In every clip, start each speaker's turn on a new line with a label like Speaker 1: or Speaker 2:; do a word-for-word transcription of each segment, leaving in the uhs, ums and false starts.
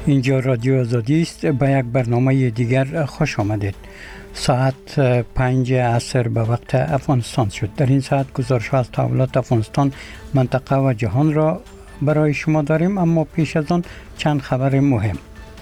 Speaker 1: اینجا رادیو آزادی است. به یک برنامه دیگر خوش آمدید. ساعت پنج عصر به وقت افغانستان شد. در این ساعت گزارش از تحولات افغانستان، منطقه و جهان را برای شما داریم، اما پیش از آن چند خبر مهم.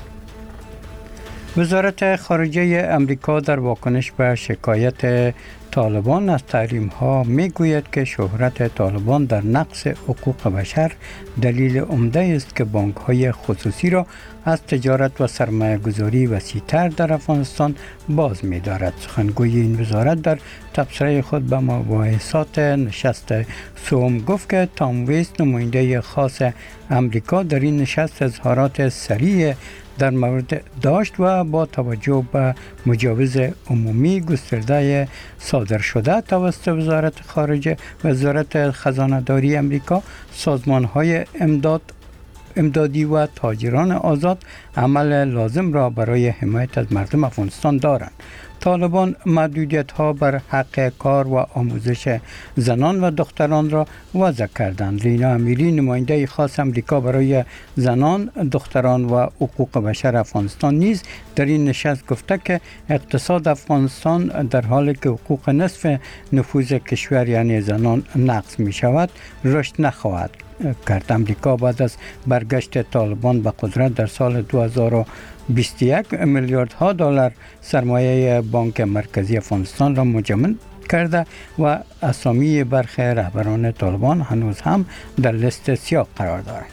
Speaker 1: وزارت خارجه امریکا در واکنش به شکایت طالبان از تحریم ها می گوید که شهرت طالبان در نقض حقوق بشر دلیل عمده است که بانک های خصوصی را از تجارت و سرمایه گذاری وسیع‌تر در افغانستان باز می دارد. سخنگوی این وزارت در تبصره خود به مباحثات نشست سوم گفت که تام ویست، نماینده خاص امریکا، در این نشست اظهارات سریع در مورد داشت و با توجه به مجوز عمومی گسترده صادر شده توسط وزارت خارجه و وزارت خزانه داری امریکا، سازمان های امداد امدادی و تاجران آزاد عمل لازم را برای حمایت از مردم افغانستان دارند. طالبان محدودیت ها بر حق کار و آموزش زنان و دختران را وضع کردند. لینا امیری، نماینده خاص امریکا برای زنان، دختران و حقوق بشر افغانستان، نیز در این نشست گفته که اقتصاد افغانستان در حالی که حقوق نصف نفوذ کشور یعنی زنان نقض می شود رشد نخواهد کرد. امریکا بعد از برگشت طالبان به قدرت در سال دو هزار و بیست و یک میلیاردها دلار سرمایه بانک مرکزی افغانستان را منجمد کرده و اسامی برخی رهبران طالبان هنوز هم در لیست سیاه قرار دارند.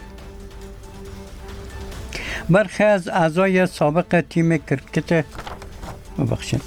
Speaker 1: برخی از اعضای سابق تیم کرکت ببخشید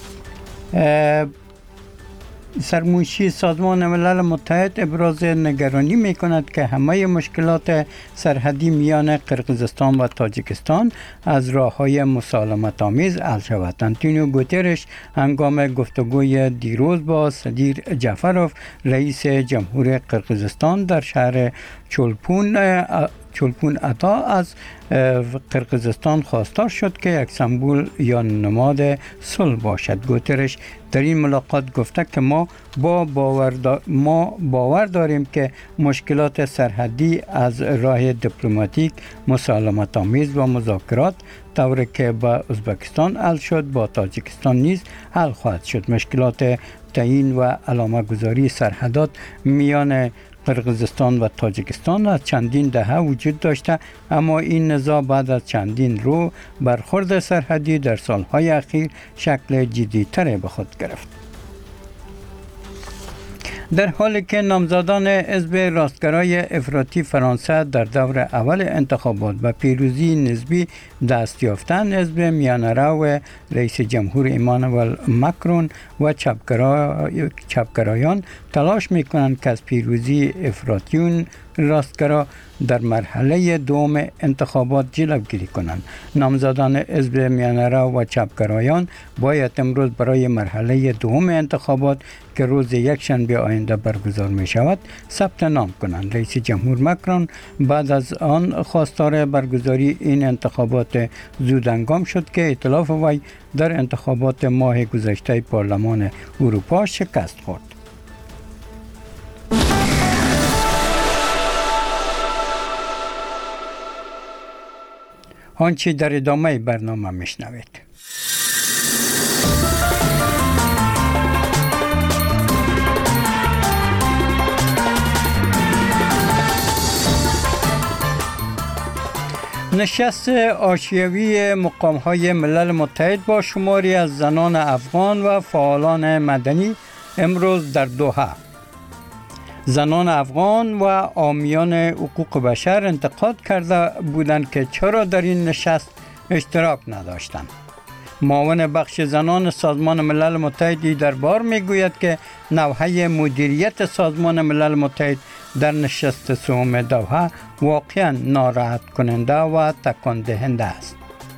Speaker 1: سرمنشی سازمان ملل متحد ابراز نگرانی می کند که همه مشکلات سرحدی میان قرقیزستان و تاجیکستان از راه‌های مسالمت آمیز حل شود. آنتونیو گوترش هنگام گفتگوی دیروز با صدیر جعفروف، رئیس جمهور قرقیزستان، در شهر چولپون چولپون اتا از قرقیزستان خواستار شد که یک سمبول یا نماد صلح باشد. گوترش در این ملاقات گفته که ما با باور دا ما باور داریم که مشکلات سرحدی از راه دیپلماتیک، مسالمت آمیز و مذاکرات طوری که با ازبکستان حل شد با تاجیکستان نیز حل خواهد شد. مشکلات تعیین و علامه گذاری سرحدات میان قرقیزستان و تاجیکستان از چندین دهه وجود داشته، اما این نزاع بعد از چندین رو برخورد سرحدی در سالهای اخیر شکل جدی‌تر به خود گرفت. در حالی که نامزدان حزب راستگرای افراطی فرانسه در دور اول انتخابات به پیروزی نسبی دست یافتند، حزب میانه‌رو رئیس جمهور ایمانوئل ماکرون و چپگرایان تلاش می‌کنند که از پیروزی افراطیون راستگرا در مرحله دوم انتخابات جلوگیری کنند. نامزدان حزب میانه‌رو و چپگرایان باید امروز برای مرحله دوم انتخابات که روز یکشنبه آینده برگزار می شود ثبت نام کنند. رئیس جمهور ماکرون بعد از آن خواستار برگزاری این انتخابات زودهنگام شد که ائتلاف وی در انتخابات ماه گذشته پارلمان اروپا شکست خورد. آنچه در ادامه برنامه میشنوید. نشست حاشیوی مقام‌های ملل متحد با شماری از زنان افغان و فعالان مدنی امروز در دوحه. زنان افغان و حامیان حقوق بشر انتقاد کرده بودند که چرا در این نشست اشتراک نداشتند. معاون بخش زنان سازمان ملل متحد در بار میگوید که نوحه مدیریت سازمان ملل متحد در نشست سوم دوحه واقعا ناراحت کننده و تکان دهنده است.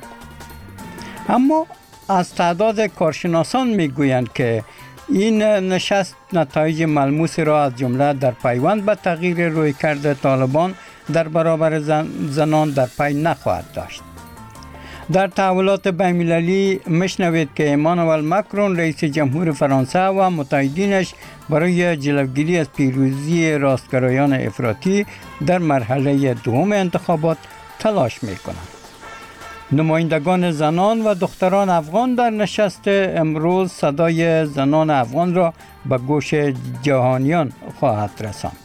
Speaker 1: اما از تعداد کارشناسان میگویند که این نشست نتایج ملموس را از جمله در پیوند به تغییر رویکرد طالبان در برابر زن زنان در پی نخواهد داشت. در تحولات بین‌المللی مشنوید که ایمانوئل ماکرون رئیس جمهور فرانسه و متحدینش برای جلوگیری از پیروزی راستگرایان افراطی در مرحله دوم انتخابات تلاش می‌کنند. نمایندگان زنان و دختران افغان در نشست امروز صدای زنان افغان را به گوش جهانیان خواهد رساند.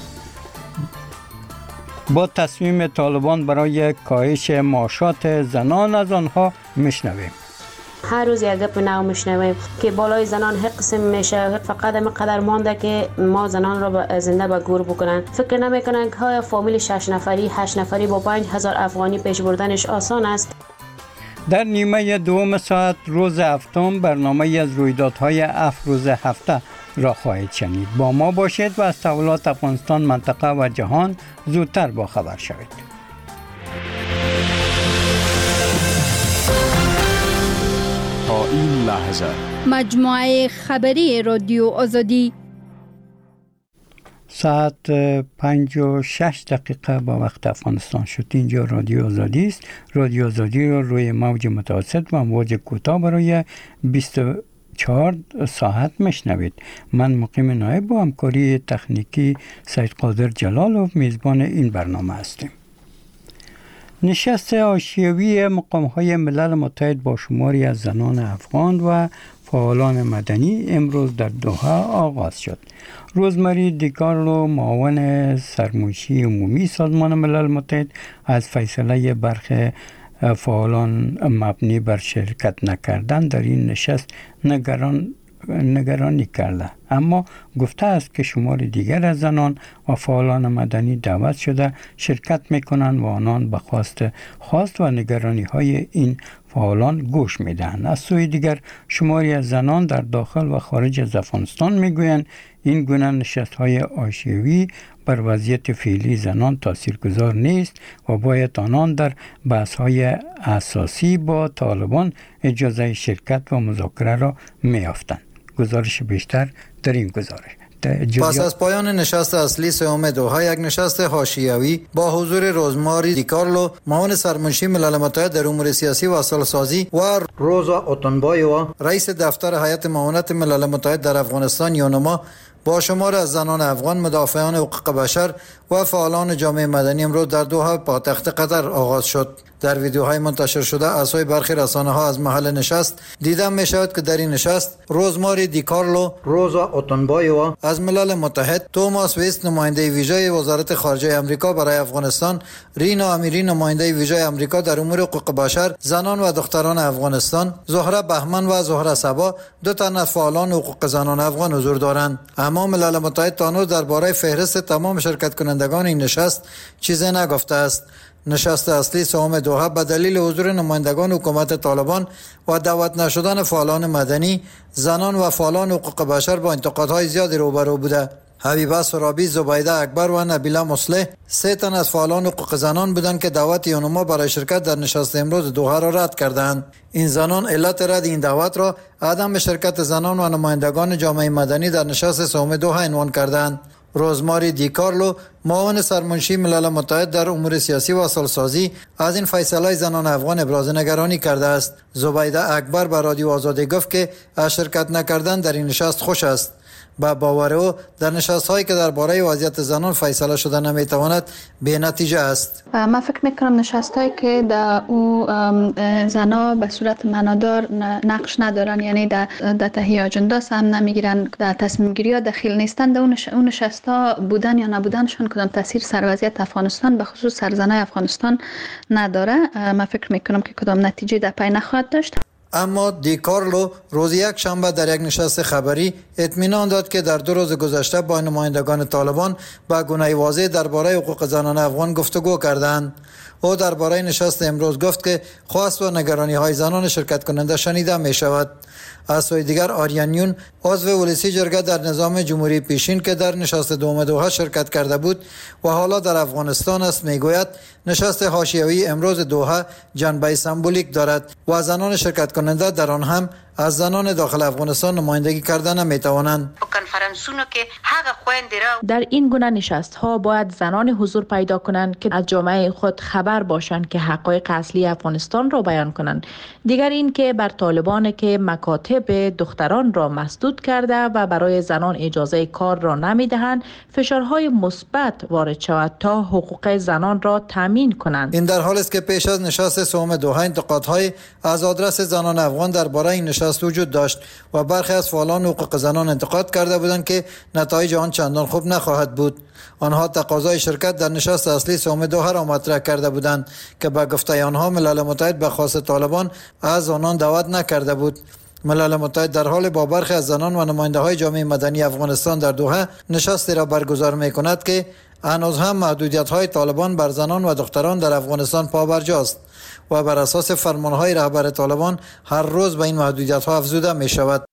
Speaker 1: با تصمیم طالبان برای کاهش معاشات زنان از آنها میشنویم.
Speaker 2: هر روز یک گپ نو میشنویم که بالای زنان حق قسم میشه، فقط هم قدر مانده که ما زنان را زنده به گور بکنن. فکر نمیکنن که های فامیل شش نفری هشت نفری با پنج هزار افغانی پیش بردنش آسان است.
Speaker 1: در نیمه دوم ساعت روز هفتم برنامه از رویدادهای افروز هفته را خواهید شنید. با ما باشید و از تحولات افغانستان، منطقه و جهان زودتر با خبر شوید.
Speaker 3: تا این لحظه
Speaker 4: مجموعه خبری رادیو آزادی
Speaker 1: ساعت پنج و شش دقیقه با وقت افغانستان شد. اینجا رادیو آزادی است. رادیو آزادی را روی موج متوسط و موج کوتاه برای بیست و چهار ساعت میشنوید. من مقیم نایب با همکاری تکنیکی سید قادر جلالوف میزبان این برنامه هستیم. نشست حاشیوی مقام‌های ملل متحد با شماری از زنان افغان و فعالان مدنی امروز در دوحه آغاز شد. روزمری دیکارلو، معاون سرمنشی عمومی سازمان ملل متحد، از فیصله برخی فعالان مبنی بر شرکت نکردن در این نشست نگران نگرانی کرده، اما گفته است که شمار دیگر از زنان و فعالان مدنی دعوت شده شرکت میکنند و آنان به خواست خواست و نگرانی های این فعالان گوش میدهند. از سوی دیگر شماری از زنان در داخل و خارج از افغانستان میگویند این گونه نشست های حاشیوی بر وضعیت فعلی زنان تاثیرگذار نیست و باید آنان در بحث های اساسی با طالبان اجازه شرکت و مذاکره را میافتند. گزارش بیشتر در این گزارش.
Speaker 5: پس از پایان نشست اصلی سوم دوحه، یک نشست حاشیوی با حضور روزماری دیکارلو، معاون سرمنشی ملل متحد در امور سیاسی و اصالسازی، و روزا اوتونبایوا، رئیس دفتر هیئت معاونت ملل متحد در افغانستان یونما، با شمار از زنان افغان، مدافعان حقوق بشر و فعالان جامعه مدنی امروز در دوحه پایتخت قطر آغاز شد. در ویدیوهای منتشر شده از سوی برخی رسانه‌ها از محل نشست دیده می‌شود که در این نشست روزماری دیکارلو، روزا اوتونبایوا از ملل متحد، توماس ویست نماینده ویژه وزارت خارجه آمریکا برای افغانستان، رینا امیری نماینده ویژه آمریکا در امور حقوق بشر، زنان و دختران افغانستان، زهره بهمن و زهره صبا، دو تن از فعالان حقوق زنان افغان حضور دارند. اما ملل متحد تا هنوز درباره فهرست تمام شرکت کنندگان این نشست چیزی نگفته است. نشست اصلی سوم دوحه به دلیل حضور نمایندگان حکومت طالبان و دعوت نشدن فعالان مدنی، زنان و فعالان حقوق بشر با انتقادهای زیادی روبرو بوده. حبیبه سرابی، زبیده اکبر و نبیله مصلح سه تن از فعالان حقوق زنان بودند که دعوت یونما برای شرکت در نشست امروز دوحه را رد کردند. این زنان علت رد این دعوت را عدم شرکت زنان و نمایندگان جامعه مدنی در نشست سوم دوحه عنوان کردند. روزماری دیکارلو، معاون سرمنشی ملل متحد در امور سیاسی و اصالسازی، از این فیصله زنان افغان ابراز نگرانی کرده است. زبیده اکبر به رادیو آزادی گفت که از شرکت نکردن در این نشست خوش است. با باور او در نشست‌هایی که درباره وضعیت زنان فیصله شده نمیتواند بی نتیجه است.
Speaker 6: من فکر میکنم نشست‌هایی که در او زنا به صورت معنادار نقش ندارن، یعنی در در تهیه اجندا هم نمیگیرن، در تصمیم گیری ها دخیل نیستن، در اون نشست‌ها بودن یا نبودنشان کدام تاثیر سر وضعیت افغانستان به خصوص سر زنای افغانستان نداره. من فکر میکنم که کدام نتیجه در پی نخواهد داشت.
Speaker 5: اما دیکارلو روز یک شنبه در یک نشست خبری اطمینان داد که در دو روز گذشته با نمایندگان طالبان با گونه واضح درباره حقوق زنان افغان گفتگو کردند. او درباره نشست امروز گفت که خواست و نگرانی های زنان شرکت کننده شنیده می شود. از سوی دیگر آریانیون، عضو ولسی جرگه در نظام جمهوری پیشین که در نشست دوم دوحه شرکت کرده بود و حالا در افغانستان است، میگوید نشست حاشیوی امروز دوحه جنبه سمبولیک دارد و زنان شرکت کننده در آن هم از زنان داخل افغانستان نمایندگی کردن نمیتوانند.
Speaker 7: کنفرانسونو که حق خويندې را
Speaker 8: در این گونه نشست ها باید زنان حضور پیدا کنند که از جامعه خود خبر باشند که حقایق اصلی افغانستان را بیان کنند. دیگر این که بر طالبان که مکاتب دختران را مسدود کرده و برای زنان اجازه کار را نمیدهند فشارهای مثبت وارد شود تا حقوق زنان را تامین کنند.
Speaker 5: این در حالی است که پیش از نشست سوم دوحه انتقادهای از آدرس زنان افغان درباره این نشست وجود داشت و برخی از فعالان حقوق زنان انتقاد کرده بودند که نتایج آن چندان خوب نخواهد بود. آنها تقاضای شرکت در نشست اصلی سوم دوحه را مطرح کرده بودند که به گفته آنها ملل متحد به خواست طالبان از آنان دعوت نکرده بود. ملل متحد در حال با برخی از زنان و نماینده های جامعه مدنی افغانستان در دوحه نشستی را برگزار می کند که هنوز هم محدودیت های طالبان بر زنان و دختران در افغانستان پابرجاست و بر اساس فرمان های رهبر طالبان هر روز به این محدودیت ها افزوده می شود.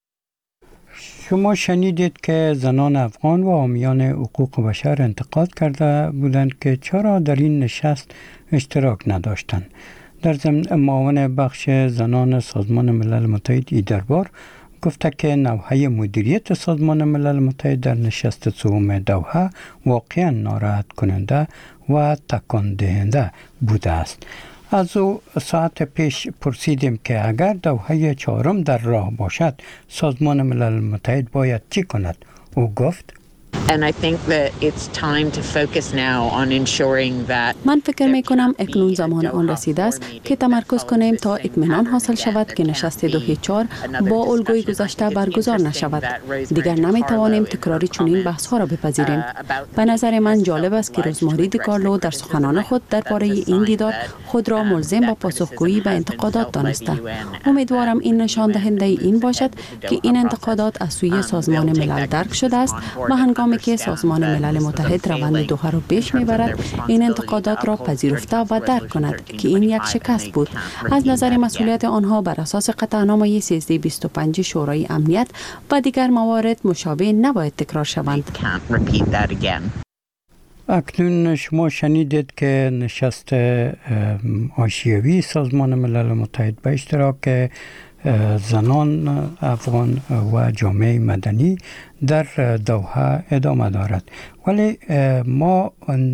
Speaker 1: شما شنیدید که زنان افغان و حامیان حقوق بشر انتقاد کرده بودند که چرا در این نشست اشتراک نداشتند. در ضمن معاون بخش زنان سازمان ملل متحد ایدربار گفته که نوحه مدیریت سازمان ملل متحد در نشست سوم دوحه واقعا ناراحت کننده و تکان دهنده بوده است. از او ساعت پیش پرسیدیم که اگر دوحه چهارم در راه باشد سازمان ملل متحد باید چی کند؟ او گفت
Speaker 9: And I think that it's time to focus now on ensuring that
Speaker 10: من فکر می کنم اکنون زمان آن رسیده است که تمرکز کنیم تا اطمینان حاصل شود که نشست دوحه چهار با الگوی گذشته برگزار نشود. دیگر نمی توانیم تکراری چنین بحث ها را بپذیریم. به نظر من جالب است که روزماری دیکارلو در سخنان خود درباره این دیدار خود را ملزم به پاسخگویی به انتقادات دانسته. امیدوارم این نشان دهنده این باشد که این انتقادات از سوی سازمان ملل درک شده است و هنگامی که سازمان ملل متحد روند دوحه را پیش میبرد این انتقادات را پذیرفته و درک کند که این یک شکست بود. از نظر مسئولیت آنها بر اساس قطعنامه سیزده بیست و پنج شورای امنیت و دیگر موارد مشابه نباید تکرار شوند.
Speaker 1: اکنون شما شنیدید که نشست حاشیوی سازمان ملل متحد به اشتراک زنان افغان و جامعه مدنی در دوحه ادامه دارد. ولی ما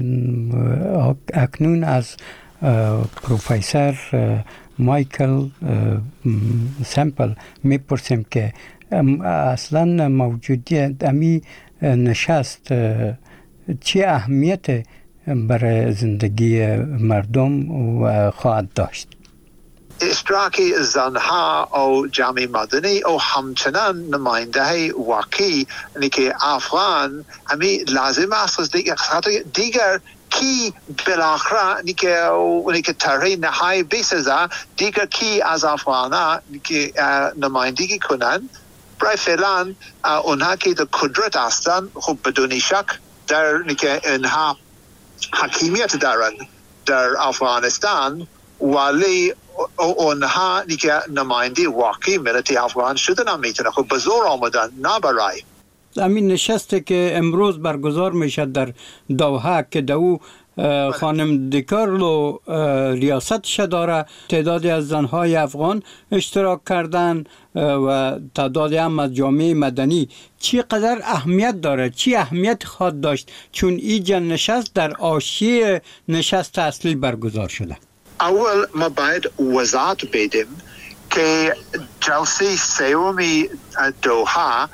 Speaker 1: اکنون از پروفسور مایکل سمپل میپرسیم که اصلا موجودیت امی نشست چه اهمیت برای زندگی مردم خواهد داشت؟
Speaker 11: اشتراک زنها و جامعه مدنی و همچنان نماینده واقعی یعنی که افغان همی لازم است دیگر دیگر کی بالاخره یعنی که طرح نهایی بسازه دیگر کی از افغان که نمایندگی کنند. برای فعلا اونها که در قدرت هستند خب بدون شک در اینکه اینها حکیمیت دارند در افغانستان ولی اونها دیگه نماینده واقعی ملت افغان شدن هم میتونه خب به زور آمدن نه برای
Speaker 1: همین نشسته که امروز برگزار میشد در دوحه که دو خانم دیکارلو ریاستش داره. تعدادی از زنهای افغان اشتراک کردن و تعدادی هم از جامعه مدنی. چقدر اهمیت داره؟ چی اهمیت خواهد داشت چون این نشست در حاشیه نشست اصلی برگزار شده؟
Speaker 11: اول ما باید وضاحت بدیم که جلسه سومی دوحه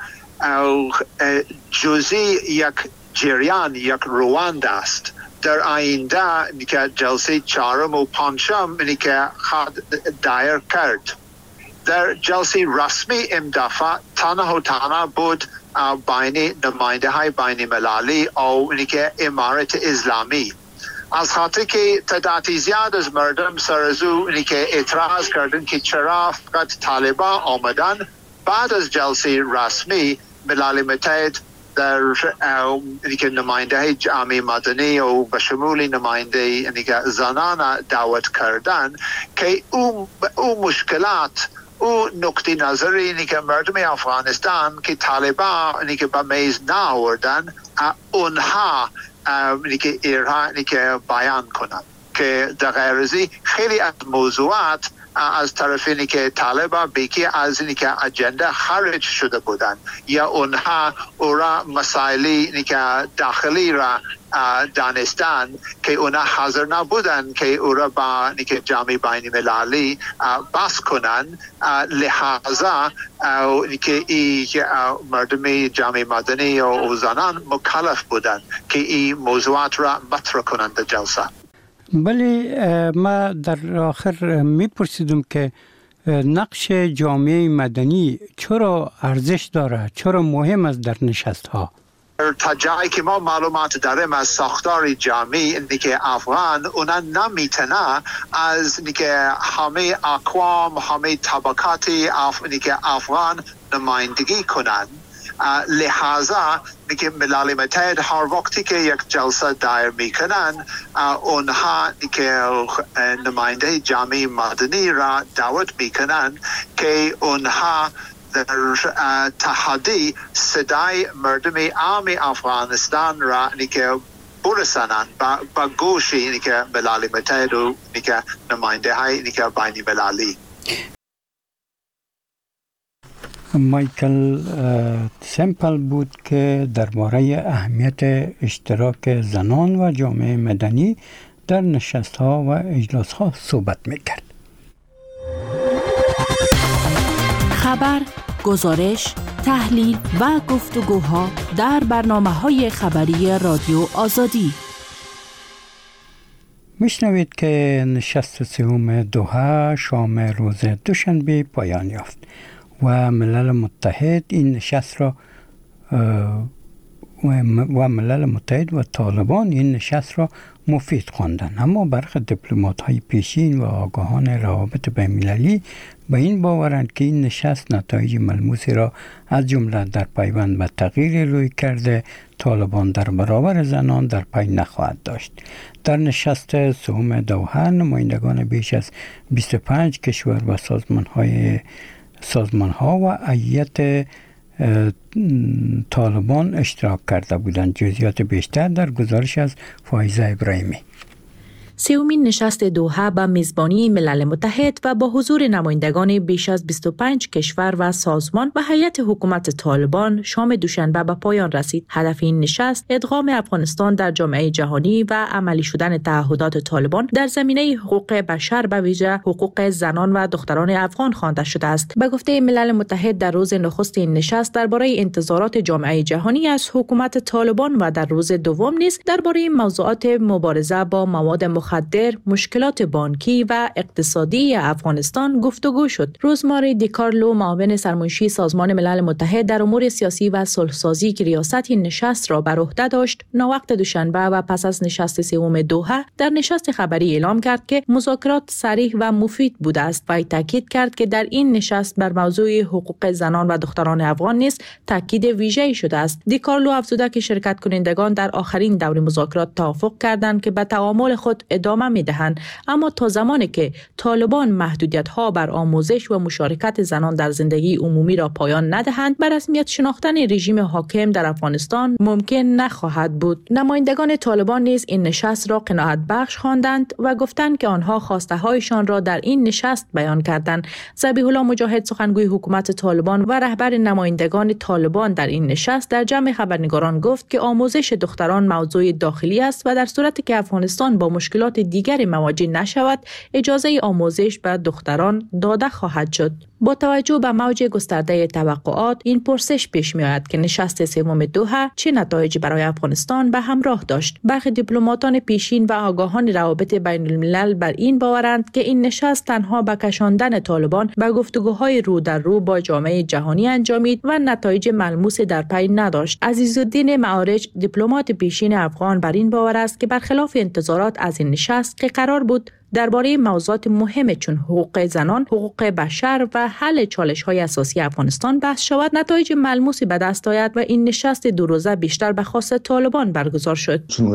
Speaker 11: جزئی یک جریان یک روند است. در آینده که جلسه چهارم و پنجم که خود دایر کرد. در جلسه رسمی امدافع تنها و تنها بود بین نماینده های بین مللی و که امارت اسلامی. از خاطر که تعدادی زیاد از مردم سرزو اینی که اعتراض کردن که چرا فقط طالبان آمدن بعد از جلسه رسمی ملل متحد در اینی که نماینده جامعه مدنی و به شمول نماینده اینی که زنان دعوت کردن که او او مشکلات او نقطه نظر اینی که مردم افغانستان که طالبان اینی که به میز نآوردن اونها اینی که ایرها اینی که بیان کنند که در غیر ازی خیلی از موضوعات از طرف اینی که طالبان بیکی از اینی که اجنده خارج شده بودن یا اونها او را مسائلی اینی که داخلی را دانستن که اونا حاضر نبودن که او را با اینی که جامعه بین المللی بحث کنن، لحاظا اینی که این مردم جامعه مدنی و زنان مکلف بودن که این موضوعات را مطرح کنند در جلسه.
Speaker 1: ولی ما در آخر میپرسیدم که نقش جامعه مدنی چرا ارزش داره، چرا مهم است در نشست ها؟
Speaker 11: تا جایی که ما معلومات داریم از ساختار جامعه اینی که افغان اونا نمیتونه از اینی که همه اقوام، همه طبقاتی اف... اینی که افغان نمایندگی کنند. لحاظا که ملل متحد هر وقتی که یک جلسه دایر میکنن اونها که نماینده جامعه مدنی را دعوت میکنن که اونها در تحدی صدای مردم عام افغانستان را که برسانند با گوش که ملل متحد و که نماینده های که بین المللی.
Speaker 1: مایکل سمپل بود که درباره اهمیت اشتراک زنان و جامعه مدنی در نشست ها و اجلاس ها صحبت میکرد.
Speaker 8: خبر، گزارش، تحلیل و گفتگوها در برنامه‌های خبری رادیو آزادی.
Speaker 1: میشنوید که نشست سوم دوحه شام روز دوشنبه پایان یافت و ملل متحد این نشست را و ملل متحد و طالبان این نشست را مفید خواندند. اما برخی دیپلمات های پیشین و آگاهان روابط بین‌المللی به این باورند که این نشست نتایج ملموسی را از جمله در پیوند به تغییر رویکرد طالبان در برابر زنان در پی نخواهد داشت. در نشست سوم دوحه نمایندگان بیش از بیست و پنج کشور و سازمان های سازمان ها و هیئت طالبان اشتراک کرده بودند. جزئیات بیشتر در گزارش از فایزه ابراهیمی.
Speaker 8: سومین نشست دوحه با میزبانی ملل متحد و با حضور نمایندگان بیش از بیست و پنج کشور و سازمان و هیئت حکومت طالبان شام دوشنبه به پایان رسید. هدف این نشست ادغام افغانستان در جامعه جهانی و عملی شدن تعهدات طالبان در زمینه حقوق بشر به ویژه حقوق زنان و دختران افغان خوانده شده است. به گفته ملل متحد در روز نخست این نشست درباره انتظارات جامعه جهانی از حکومت طالبان و در روز دوم نیز درباره موضوعات مبارزه با مواد مخدر مخدر، مشکلات بانکی و اقتصادی افغانستان گفتگو شد. روزماری دیکارلو، معاون سرمنشی سازمان ملل متحد در امور سیاسی و صلح‌سازی که ریاست این نشست را بر عهده داشت، ناوقت دوشنبه و پس از نشست سوم دوحه در نشست خبری اعلام کرد که مذاکرات صریح و مفید بوده است و تاکید کرد که در این نشست بر موضوع حقوق زنان و دختران افغان نیز تاکید ویژه‌ای شده است. دیکارلو افزوده که شرکت کنندگان در آخرین دور مذاکرات توافق کردند که به تعامل خود ادامه می‌دهند، اما تا زمانی که طالبان محدودیت‌ها بر آموزش و مشارکت زنان در زندگی عمومی را پایان ندهند، به رسمیت شناختن رژیم حاکم در افغانستان ممکن نخواهد بود. نمایندگان طالبان نیز این نشست را قناعت بخش خواندند و گفتند که آنها خواسته‌هایشان را در این نشست بیان کردند. ذبیح الله مجاهد، سخنگوی حکومت طالبان و رهبر نمایندگان طالبان در این نشست در جمع خبرنگاران گفت که آموزش دختران موضوع داخلی است و در صورتی که افغانستان با مشکلات دیگری مواجه نشود، اجازه آموزش به دختران داده خواهد شد. با توجه به موج گسترده توقعات، این پرسش پیش می آید که نشست سوم دوحه چه نتایجی برای افغانستان به همراه داشت. برخی دیپلماتان پیشین و آگاهان روابط بین الملل بر این باورند که این نشست تنها به کشاندن طالبان به گفتگوهای رو در رو با جامعه جهانی انجامید و نتایج ملموس در پی نداشت. عزیزالدین معارج، دیپلمات پیشین افغان، بر این باور است که برخلاف انتظارات از این نشست که قرار بود درباره موضوعات مهم چون حقوق زنان، حقوق بشر و حل چالش‌های اساسی افغانستان بحث شود، نتایج ملموسی به دست آید و این نشست دو روزه بیشتر به خواست طالبان برگزار شد.
Speaker 12: چون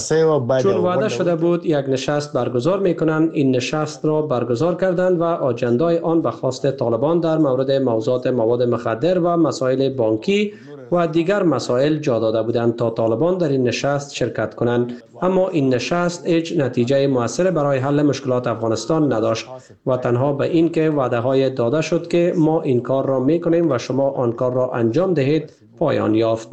Speaker 12: وعده شده بود یک نشست برگزار می‌کنند، این نشست را برگزار کردند و آجندای آن به خواست طالبان در مورد موضوعات مواد مخدر و مسائل بانکی و دیگر مسائل جا داده بودند تا طالبان در این نشست شرکت کنند، اما این نشست هیچ نتیجه مؤثر برای حل مشکلات افغانستان نداشت و تنها به این که وعده های داده شد که ما این کار را میکنیم و شما آن کار را انجام دهید پایان یافت.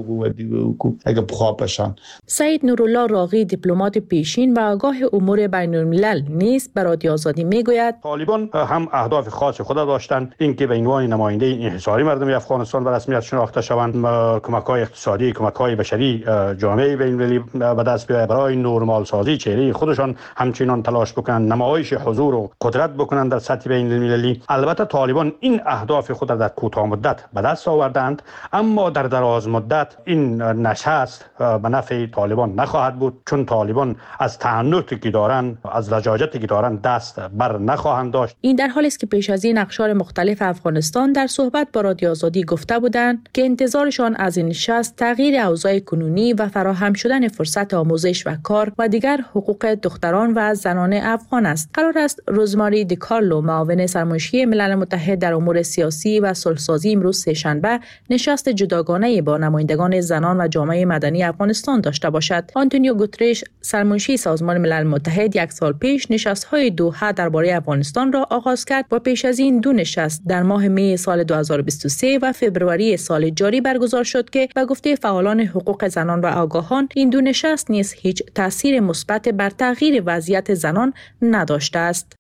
Speaker 8: سعید نورالله راغی دیپلمات پیشین و آگاه امور بین الملل نیز به رادیو آزادی میگوید
Speaker 13: طالبان هم اهداف خاص خود داشتند، اینکه به عنوان نماینده انحصاری مردم افغانستان به رسمیت شناخته شوند، کمک‌های اقتصادی، کمک‌های بشری جامعه بین‌المللی به دست بیاورند، برای نورمال سازی چهره خودشان همچنان تلاش بکنند، نمایش حضور و قدرت بکنند در سطح بین‌المللی. البته طالبان این اهداف خود را در کوتاه مدت به دست آوردند، اما در دراز مدت این نشست به نفع طالبان نخواهد بود، چون طالبان از تعنتی که دارند، از لجاجتی که دارند دست بر نخواهند داشت.
Speaker 8: این در حالی است که پیش از این اقشار مختلف افغانستان در صحبت با رادیو آزادی گفته بودند که انتظارشان از این نشست تغییر اوضاع کنونی و فراهم شدن فرصت آموزش و کار و دیگر حقوق دختران و زنان افغان است. قرار است روزماری دیکارلو، معاون سرمنشی ملل متحد در امور سیاسی و صلح‌سازی، امروز سه‌شنبه نشست جداگانه با نمایندگان زنان و جامعه مدنی افغانستان داشته باشد. آنتونیو گوترش، سرمنشی سازمان ملل متحد، یک سال پیش نشست‌های دوحه درباره افغانستان را آغاز کرد و پیش از این دو نشست در ماه می سال دو هزار و بیست و سه و فوریه سال جاری برگزار شد که به گفته فعالان حقوق زنان و آگاهان این دو نشست نیز هیچ تأثیر مثبت بر تغییر وضعیت زنان نداشته است.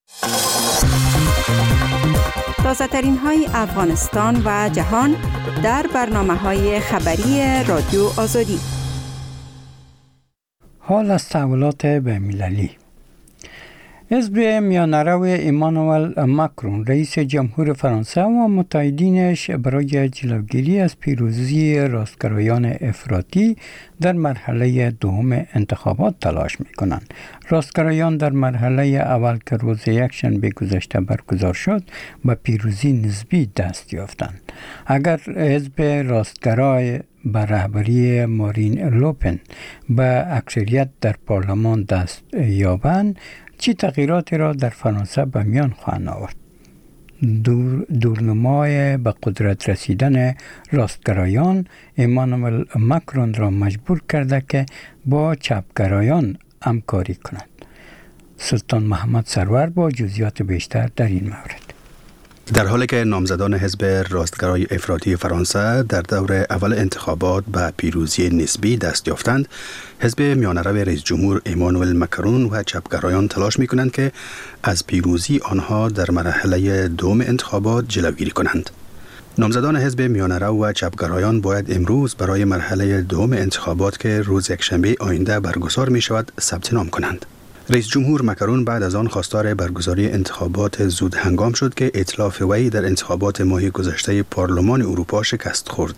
Speaker 14: تازه‌ترین های افغانستان و جهان در برنامه‌های خبری رادیو آزادی.
Speaker 1: حال از تحولات بین‌المللی. حزب میانه‌رو ایمانوئل ماکرون رئیس جمهور فرانسه و متحدینش برای جلوگیری از پیروزی راستگرایان افراطی در مرحله دوم انتخابات تلاش می‌کنند. راستگرایان در مرحله اول که روز یکشنبه گذشته برگزار شد به پیروزی نسبی دست یافتند. اگر حزب راستگرای به رهبری مارین لوپن به اکثریت در پارلمان دست یابند، چی تغییراتی را در فرانسه به میان خواهند آورد؟ دور دورنمای به قدرت رسیدن راستگرایان ایمانوئل ماکرون را مجبور کرده که با چپگرایان همکاری کند. سلطان محمد سرور با جزئیات بیشتر در این مورد.
Speaker 15: در حالی که نامزدان حزب راستگرای افراطی فرانسه در دور اول انتخابات به پیروزی نسبی دست یافتند، حزب میانه‌رو رئیس جمهور ایمانوئل ماکرون و چپگرایان تلاش می‌کنند که از پیروزی آنها در مرحله دوم انتخابات جلوگیری کنند. نامزدان حزب میانه‌رو و چپگرایان باید امروز برای مرحله دوم انتخابات که روز یکشنبه آینده برگزار می‌شود ثبت نام کنند. رئیس جمهور ماکرون بعد از آن خواستار برگزاری انتخابات زود هنگام شد که ائتلاف وی در انتخابات ماه گذشته پارلمان اروپا شکست خورد.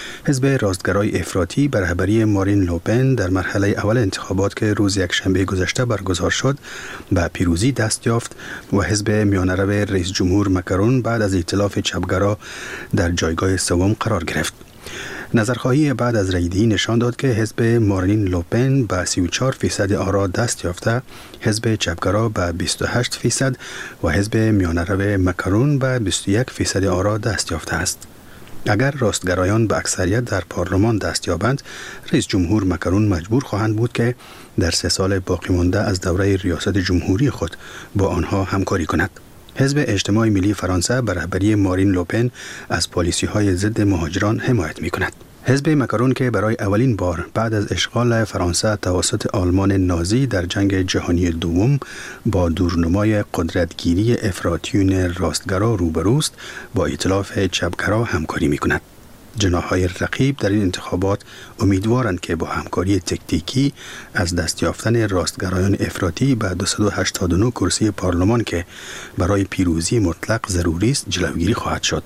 Speaker 15: حزب راستگرای افراطی به رهبری مارین لوپن در مرحله اول انتخابات که روز یکشنبه گذشته برگزار شد به پیروزی دست یافت و حزب میانه‌رو رئیس جمهور ماکرون بعد از ائتلاف چپگرا در جایگاه سوم قرار گرفت. نظرخواهی بعد از رایگیری نشان داد که حزب مارین لوپن به سی و چهار فیصد آرا دست یافته، حزب چپگرا به بیست و هشت فیصد و حزب میانه‌رو ماکرون به بیست و یک فیصد آرا دست یافته است. اگر راستگرایان به اکثریت در پارلمان دست یابند، رئیس جمهور ماکرون مجبور خواهند بود که در سه سال باقی مانده از دوره ریاست جمهوری خود با آنها همکاری کند. حزب اجتماع ملی فرانسه به رهبری مارین لوپن از پالیسی‌های ضد مهاجران حمایت می‌کند. حزب ماکرون که برای اولین بار بعد از اشغال فرانسه توسط آلمان نازی در جنگ جهانی دوم با دورنمای قدرتگیری افراطیون راستگرا روبروست، با ائتلاف چپگرا همکاری می‌کند. جناح‌های رقیب در این انتخابات امیدوارند که با همکاری تکتیکی از دست یافتن راستگرایان افراطی به دویست و هشتاد و نه کرسی پارلمان که برای پیروزی مطلق ضروری است جلوگیری خواهد شد.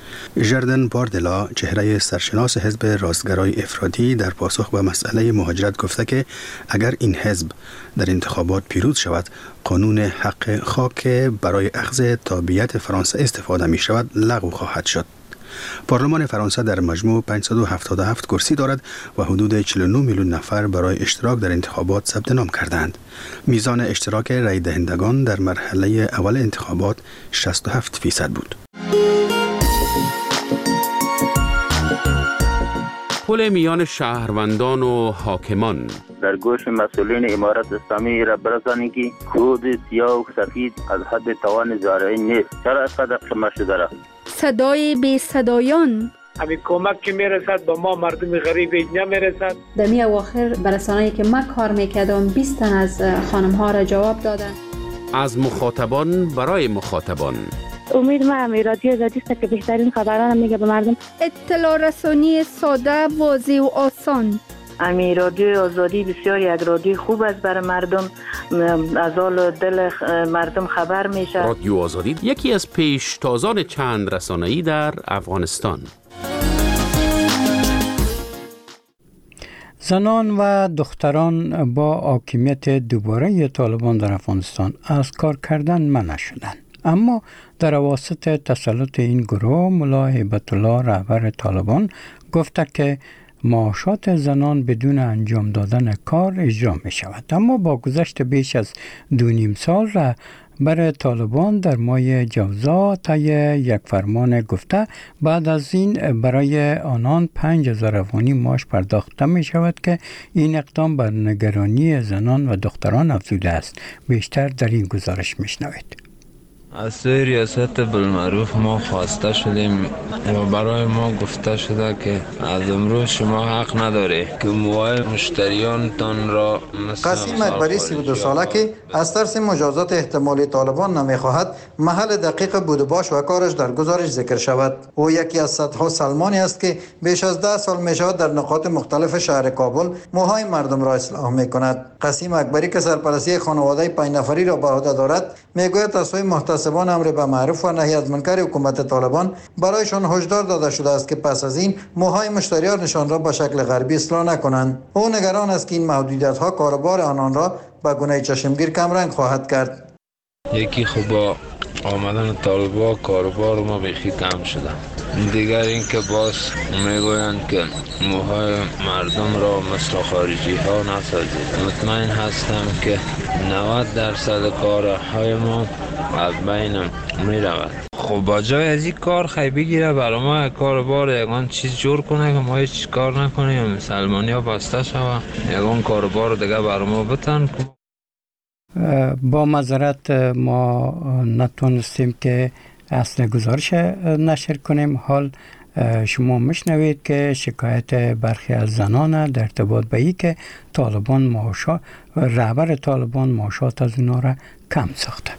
Speaker 15: ژردن باردلا، چهره سرشناس حزب راستگرای افراطی، در پاسخ به مسئله مهاجرت گفته که اگر این حزب در انتخابات پیروز شود، قانون حق خاک برای اخذ تابعیت فرانسه استفاده می شود لغو خواهد شد. پارلمان فرانسه در مجموع پانصد و هفتاد و هفت کرسی دارد و حدود چهل و نه میلیون نفر برای اشتراک در انتخابات ثبت نام کردند. میزان اشتراک رای دهندگان در مرحله اول انتخابات شصت و هفت فیصد بود.
Speaker 16: تداخل میان شهروندان و حاکمان.
Speaker 17: در گوش مسئولین امارت اسلامی را برسانید که کود سیاه و سفید از حد توان زارعی نیست. چرا از قدر شما شده را؟
Speaker 4: صدای بی صدایان.
Speaker 18: همین کمک که میرسد با ما مردم غریب نمیرسد.
Speaker 19: در می اواخر برسانه‌ای که من کار میکردم بیست تن از خانم ها را جواب دادن.
Speaker 16: از مخاطبان برای مخاطبان.
Speaker 20: امید ما هم رادیو آزادی است که بهترین خبران میگه به مردم.
Speaker 4: اطلاع رسانی ساده، واضح و آسان.
Speaker 21: امی رادیو آزادی بسیار یک رادیو خوب است برای مردم، از حال دل مردم خبر میشه.
Speaker 16: رادیو آزادی یکی از پیشتازان چند رسانه‌ای در افغانستان.
Speaker 1: زنان و دختران با حاکمیت دوباره طالبان در افغانستان از کار کردن منع شدند. اما در واسط تسلط این گروه ملا هیبت الله رهبر طالبان گفته که معاشات زنان بدون انجام دادن کار اجرا می شود. اما با گذشت بیش از دو نیم سال رهبر طالبان در ماه جوزا طی یک فرمان گفته بعد از این برای آنان پنج هزار افغانی معاش پرداخته می شود که این اقدام بر نگرانی زنان و دختران افزوده است. بیشتر در این گزارش می شنوید.
Speaker 22: از سوی ریاست بالمعروف ما خواسته شدیم و برای ما گفته شده که از امروز شما حق نداره که موهای مشتریانتان را
Speaker 5: قاسم اکبری سی و دو ساله که از ترس مجازات احتمالی طالبان نمیخواهد محل دقیق بود و باش و کارش در گزارش ذکر شود. او یکی از صدها سلمانی است که بیش از ده سال میشود در نقاط مختلف شهر کابل موهای مردم را اصلاح میکند. قاسم اکبری که سرپرستی خانواده پنج نفری را به عهده دارد میگوید از سوی محتسبان امر به معروف و نهی از منکر حکومت طالبان برایشان هشدار داده شده است که پس از این موهای مشتریانشان را به شکل غربی اصلاح نکنند. او نگران است که این محدودیت ها کاروبار آنان را به گونه چشمگیر کمرنگ خواهد کرد.
Speaker 22: یکی خوبا آمدن طالبا کاروبار ما بیخی کم شده. دیگر اینکه باز میگویند که موهای مردم را مثل خارجی ها نسازید. مطمئن هستم که نود درصد کارهای ما از بین می رود. خب با جای از این کار خیلی بگیره برای ما کاروبار یگان چیز جور کنه که ما هیچ کار نکنیم، مسلمانی ها بسته شود، یگان کاروبار دیگه برای ما بتن.
Speaker 1: با معذرت ما نتونستیم که اصل گزارش نشر کنیم. حال شما مشنوید که شکایت برخی از زنان در ارتباط به ای که طالبان معاشات رهبر طالبان معاشات از اونا را کم ساخته.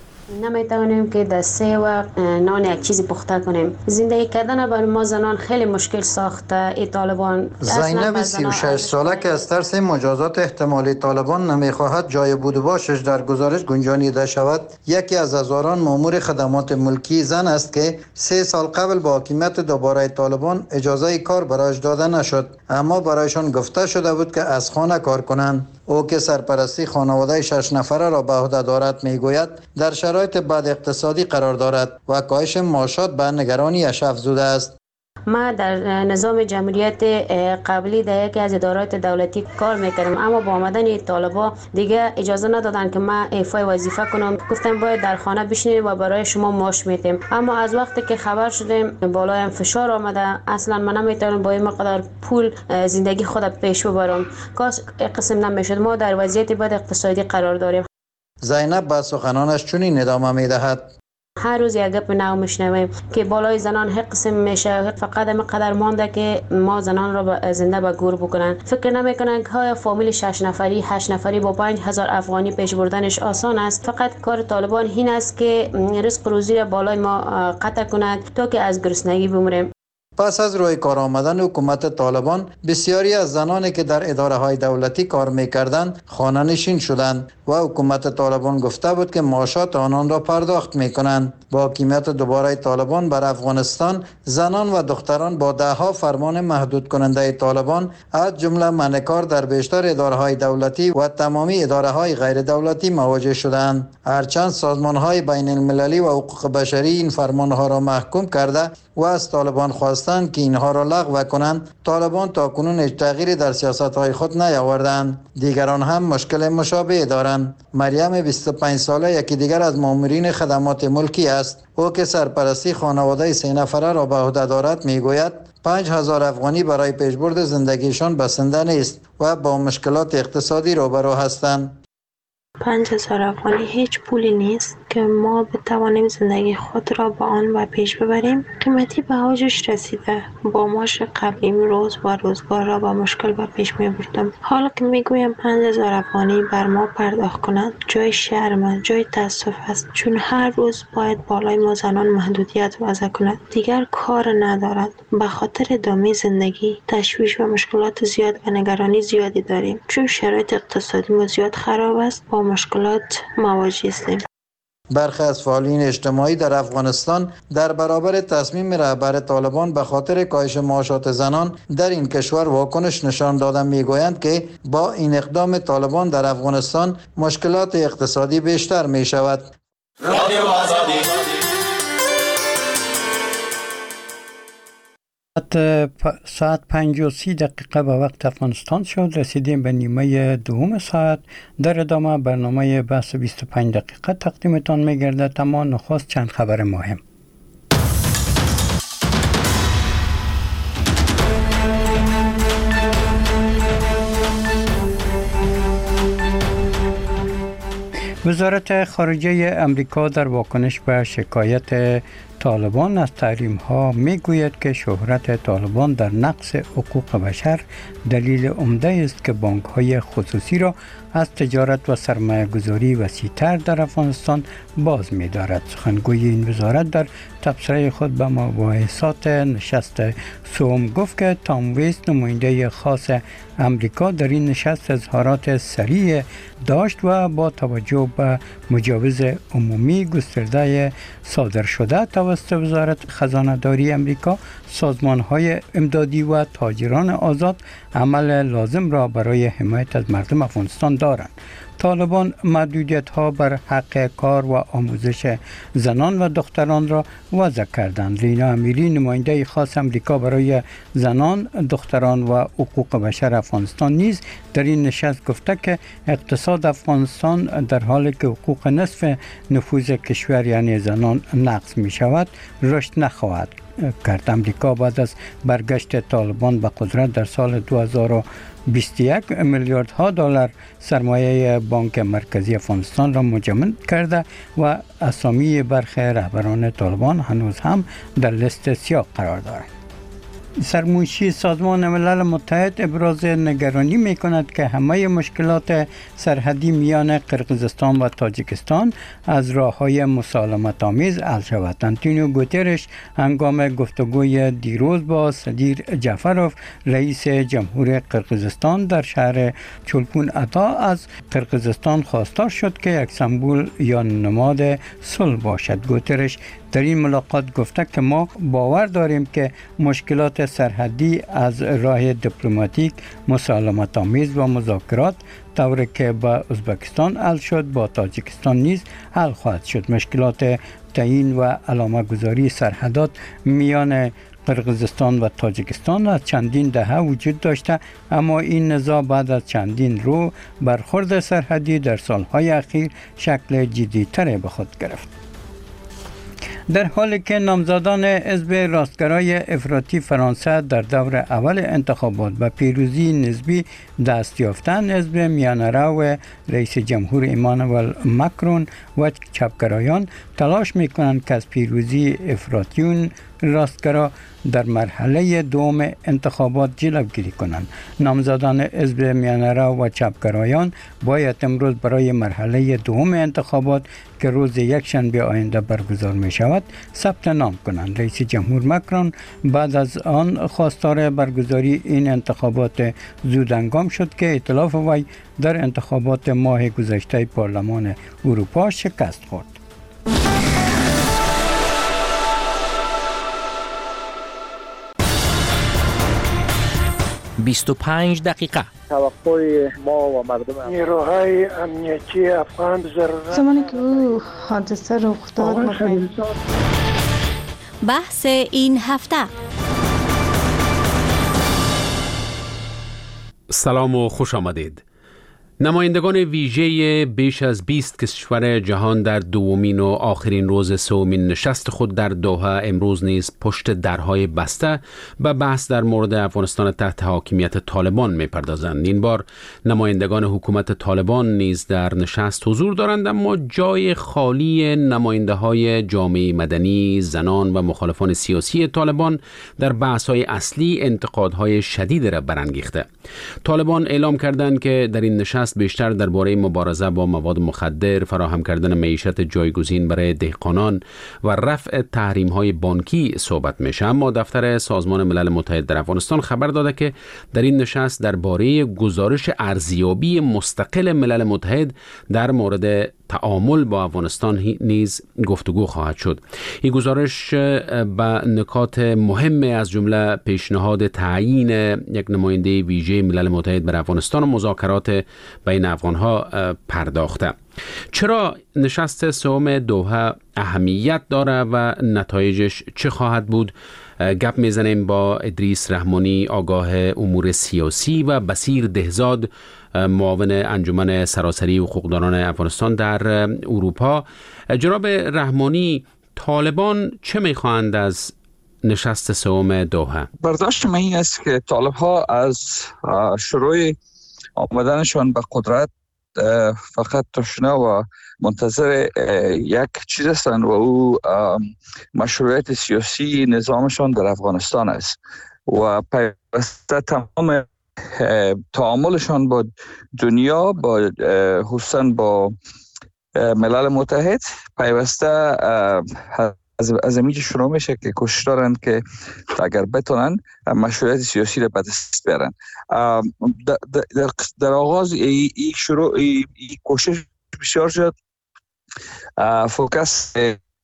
Speaker 2: نمیتونیم که دسته و نان یک چیزی پخته کنیم. زندگی کردن برای ما زنان خیلی مشکل ساخته ای طالبان.
Speaker 5: زینب سی و شش ساله که از ترس مجازات احتمالی طالبان نمیخواهد جای بود و باشش در گزارش گنجانیده شود، یکی از هزاران مامور خدمات ملکی زن است که سه سال قبل با حاکمیت دوباره طالبان اجازه کار برایش داده نشد، اما برایشان گفته شده بود که از خانه کار کنند. او که سرپرستی خانواده شش نفره را به عهده دارد میگوید در شرایط بد اقتصادی قرار دارد و کاهش معاشات به نگرانیش افزوده است.
Speaker 2: ما در نظام جمهوریت قبلی در یکی از ادارات دولتی کار میکردم، اما با آمدن طالبا دیگه اجازه ندادن که ما ایفای وظیفه کنم. گفتم باید در خانه بشینید و برای شما معاش میدیم. اما از وقتی که خبر شدیم بالایم فشار آمده، اصلا من نمیتونم با این مقدار پول زندگی خود پیش ببرم. کاش قسم نمیشد. ما در وضعیت بد اقتصادی قرار داریم.
Speaker 5: زینب با سخنانش چنین ادامه میدهد:
Speaker 2: هر روز یک گپ نو میشنویم که بالای زنان هر قسم میشه، فقط مقدر مانده که ما زنان را زنده به گور بکنن. فکر نمیکنن که های فامیل شش نفری هشت نفری با پنج هزار افغانی پیش بردنش آسان است. فقط کار طالبان این است که رزق روزی را بالای ما قطع کند تا که از گرسنگی بمیریم.
Speaker 5: پس از روی کار آمدن حکومت طالبان بسیاری از زنانی که در اداره های دولتی کار میکردند خانه نشین شدند و حکومت طالبان گفته بود که معاشات آنان را پرداخت میکنند. با حکومت دوباره طالبان بر افغانستان زنان و دختران با ده ها فرمان محدود کننده طالبان از جمله منع کار در بیشتر اداره های دولتی و تمامی اداره های غیر دولتی مواجه شدند. هرچند سازمان های بین المللی و حقوق بشری این فرمان ها را محکوم کرده و از طالبان خواستند که اینها را لغو کنند، طالبان تاکنون هیچ تغییری در سیاست های خود نیاوردند. دیگران هم مشکل مشابه دارند. مریم بیست و پنج ساله یکی دیگر از مامورین خدمات ملکی است. او که سرپرستی خانواده سه نفره را به عهده دارد میگوید پنج هزار افغانی برای پیشبرد زندگیشان بسنده نیست و با مشکلات اقتصادی روبرو هستند.
Speaker 3: پنج هزار افغانی هیچ پولی نیست که ما بتوانیم زندگی خود را با آن و پیش ببریم. قیمتی به اوجش رسیده. با معاش قبلیم روز و روزگار را با مشکل و پیش می بردم. حالا که می گویم پنج هزار افغانی بر ما پرداخت کنند، جای شرم، جای تاسف است، چون هر روز باید بالای ما زنان محدودیت وضع کند. دیگر کار ندارد. به خاطر ادامه زندگی تشویش و مشکلات زیاد و نگرانی زیادی داریم، چون شرایط اقتصادی ما زیاد خراب است. با مشکلات مواجه هستیم.
Speaker 5: برخی از فعالین اجتماعی در افغانستان در برابر تصمیم رهبر طالبان به خاطر کاهش معاشات زنان در این کشور واکنش نشان دادن میگویند که با این اقدام طالبان در افغانستان مشکلات اقتصادی بیشتر می شود.
Speaker 1: ساعت پنج و سی دقیقه به وقت افغانستان شد. رسیدیم به نیمه دوم ساعت. در ادامه برنامه بحث بیست و پنج دقیقه تقدیمتان میگردد، اما نخست چند خبر مهم. وزارت خارجه امریکا در واکنش به شکایت طالبان از تحریم ها می گوید که شهرت طالبان در نقض حقوق بشر دلیل عمده است که بانک های خصوصی را از تجارت و سرمایه گذاری وسیع‌تر در افغانستان باز می دارد. سخنگوی این وزارت در تبصره خود به مباحثات نشست سوم گفت که تام ویست، نماینده خاص امریکا، در این نشست اظهارات سریع داشت و با توجه به مجوز عمومی گسترده صادر شده توسط وزارت خزانه داری امریکا، سازمان های امدادی و تاجران آزاد عمل لازم را برای حمایت از مردم افغانستان دارند. طالبان محدودیت ها بر حق کار و آموزش زنان و دختران را وضع کردند. لینا امیری، نماینده خاص امریکا برای زنان، دختران و حقوق بشر افغانستان، نیز در این نشست گفته که اقتصاد افغانستان در حالی که حقوق نصف نفوذ کشور یعنی زنان نقض می شود رشد نخواهد کرد. امریکا بعد از برگشت طالبان به قدرت در سال دو هزار و بیست و یک میلیاردها دلار سرمایه بانک مرکزی افغانستان را مجمد کرده و اسامی برخی رهبران طالبان هنوز هم در لیست سیاه قرار دارد. سرمنشی سازمان ملل متحد ابراز نگرانی می کند که همه مشکلات سرحدی میان قرقیزستان و تاجیکستان از راه‌های مسالمت آمیز حل شود. آنتونیو گوترش هنگام گفتگوی دیروز با صدیر جعفروف، رئیس جمهور قرقیزستان، در شهر چولپون اتا از قرقیزستان خواستار شد که یک سمبل یا نماد صلح باشد. گوترش در این ملاقات گفته که ما باور داریم که مشکلات سرحدی از راه دیپلماتیک، مسالمت آمیز و مذاکرات طوری که با ازبکستان حل شد با تاجیکستان نیز حل خواهد شد. مشکلات تعیین و علامه گذاری سرحدات میان قرقیزستان و تاجیکستان از چندین دهه وجود داشته، اما این نزاع بعد از چندین رو برخورد سرحدی در سالهای اخیر شکل جدی‌تر به خود گرفت. در حالی که نامزدان حزب راستگرای افراطی فرانسه در دور اول انتخابات به پیروزی نسبی دست یافتند، حزب میانه‌رو رئیس جمهور ایمانوئل ماکرون و چپگرایان تلاش می‌کنند که از پیروزی افراطیون راستگرا در مرحله دوم انتخابات جلوگیری کنند. نامزدان حزب میانه‌رو و چپگرایان باید امروز برای مرحله دوم انتخابات که روز یکشنبه آینده برگزار می شود ثبت نام کنند. رئیس جمهور ماکرون بعد از آن خواستار برگزاری این انتخابات زودهنگام شد که ائتلاف وی در انتخابات ماه گذشته پارلمان اروپا شکست خورد.
Speaker 6: بیست و پنج دقیقه.
Speaker 18: توقع ما و مردم نیروهای امنیتی افغان ضرورت
Speaker 4: زمانی که او حادثه رخ داد
Speaker 23: بحث این هفته.
Speaker 16: سلام و خوش آمدید. نمایندگان ویژه بیش از بیست کشور جهان در دومین و آخرین روز سومین نشست خود در دوحه امروز نیز پشت درهای بسته به بحث در مورد افغانستان تحت حاکمیت طالبان می‌پردازند. این بار نمایندگان حکومت طالبان نیز در نشست حضور دارند، اما جای خالی نماینده‌های جامعه مدنی، زنان و مخالفان سیاسی طالبان در بحث‌های اصلی انتقادهای شدید را برانگیخته. طالبان اعلام کردند که در این نشست بیشتر درباره مبارزه با مواد مخدر، فراهم کردن معیشت جایگزین برای دهقانان و رفع تحریم‌های بانکی صحبت میشه. اما دفتر سازمان ملل متحد در افغانستان خبر داده که در این نشست درباره گزارش ارزیابی مستقل ملل متحد در مورد تعامل با افغانستان نیز گفتگو خواهد شد. این گزارش به نکات مهم از جمله پیشنهاد تعیین یک نماینده ویژه ملل متحد بر افغانستان و مذاکرات بین افغانها پرداخته. چرا نشست سوم دوحه اهمیت داره و نتایجش چه خواهد بود؟ گپ میزنیم با ادریس رحمانی، آگاه امور سیاسی، و بصیر دهزاد، معاون انجمن سراسری حقوقدانان افغانستان در اروپا. جناب رحمانی، طالبان چه میخواهند از نشست سوم دوحه؟
Speaker 6: برداشت من این است که طالب ها از شروع آمدنشان به قدرت فقط تشنه و منتظر یک چیز هستند و او مشروعیت سیاسی نظامشان در افغانستان است و پیوسته تمام تعاملشان با دنیا، با خصوصا با ملل متحد پیوسته از از اینجا شروع میشه که کوشش دارن که اگر بتونن مشروعیت سیاسی را به دست بیارن. در, در, در آغاز این ای شروع ای, ای کوشش بسیار شد فوکس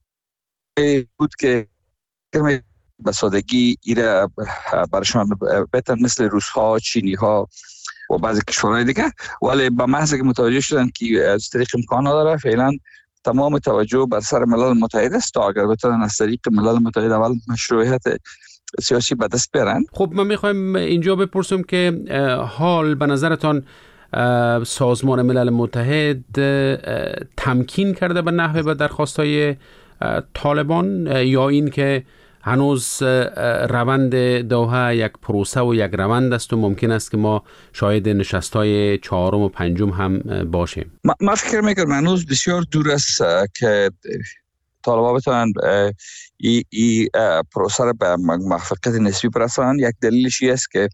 Speaker 6: بود که به سادگی ایره برشان بتن مثل روس‌ها، چینی‌ها و بعضی کشورهای دیگه، ولی به محض که متوجه شدن که از طریق امکان نداره، فعلا تمام توجه بر سر ملل متحد است تا اگر بتونن از طریق ملل متحد اول مشروعیت سیاسی به دست بیارن.
Speaker 16: خب من میخوایم اینجا بپرسم که حال به نظرتان سازمان ملل متحد تمکین کرده به نحوه به درخواست‌های طالبان، یا این که هنوز روند دوحه یک پروسه و یک روند است و ممکن است که ما شاهد نشست‌های چهارم و پنجم هم باشیم؟
Speaker 6: من فکر میکنم هنوز بسیار دور است که طالبان بتونن این ای پروسه را به موفقیت نسبی برسانند. یک دلیلش است که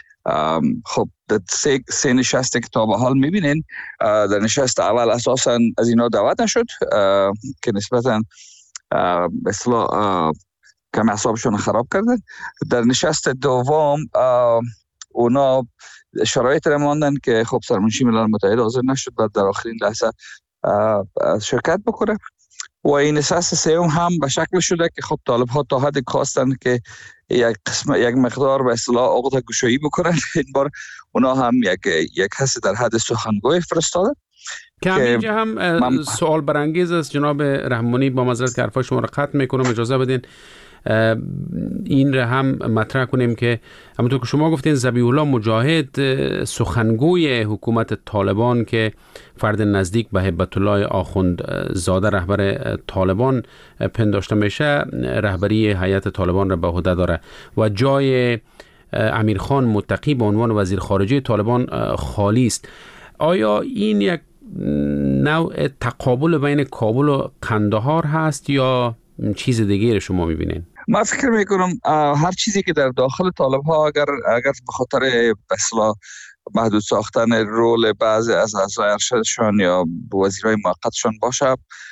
Speaker 6: خب در سه, سه نشسته که تا به حال میبینین، در نشست اول اساسا از اینا دعوت نشد که نسبتا به اصطلاح کم اعصابشون خراب کردن. در نشست دوم اونا شرایط را ماندن که خب سرمنشی ملل متحد حاضر نشد و در آخرین لحظه شرکت بکنه و این نشست سوم هم به شکل شده که خب طالب ها تا حد خواستن که یک قسم یک مقدار به اصطلاح عقده گشایی بکنن. این بار اونا هم یک یک حس در حد سخنگوی فرستادن
Speaker 16: که همینجا هم من... سوال برانگیز است. جناب رحمانی، با معذرت که حرفای شما را قطع میکنم، اجازه بدین این را هم مطرح کنیم که همونطور که شما گفتین ذبیح الله مجاهد، سخنگوی حکومت طالبان که فرد نزدیک به هیبت الله آخوند زاده رهبر طالبان پنداشته میشه، رهبری هیئت طالبان را به عهده داره و جای امیرخان متقی به عنوان وزیر خارجه طالبان خالی است. آیا این یک نوع تقابل بین کابل و قندهار هست یا چیز دیگه شما میبینین؟
Speaker 6: من فکر میکنم هر چیزی که در داخل طالب ها اگر اگر به خاطر به اصطلاح محدود ساختن رول بعضی از اعضای ارشدشان یا وزیرای موقتشان باشه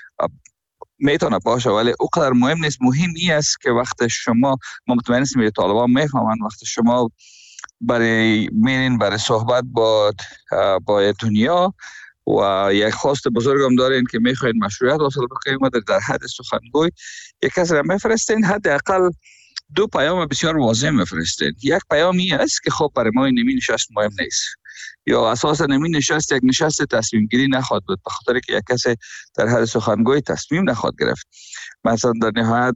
Speaker 6: میتونه باشه، ولی اونقدر مهم نیست. مهم این است که وقت شما مطمئن هستیم طالبان میفهمن وقت شما برای میرین برای صحبت با با دنیا و یک خواست بزرگم دارین که میخواین مشروعیت حاصل بکنید و در حد سخنگوی یک کس را میفرستین، حداقل دو پیام بسیار واضح میفرستین. یک پیام این است که خب برای ما این نمی نشست مهم نیست، یا اساسا نمی نشست یک نشست تصمیم گیری نخواد بود به خاطر که یک کس در حد سخنگوی تصمیم نخواد گرفت. مثلا در نهایت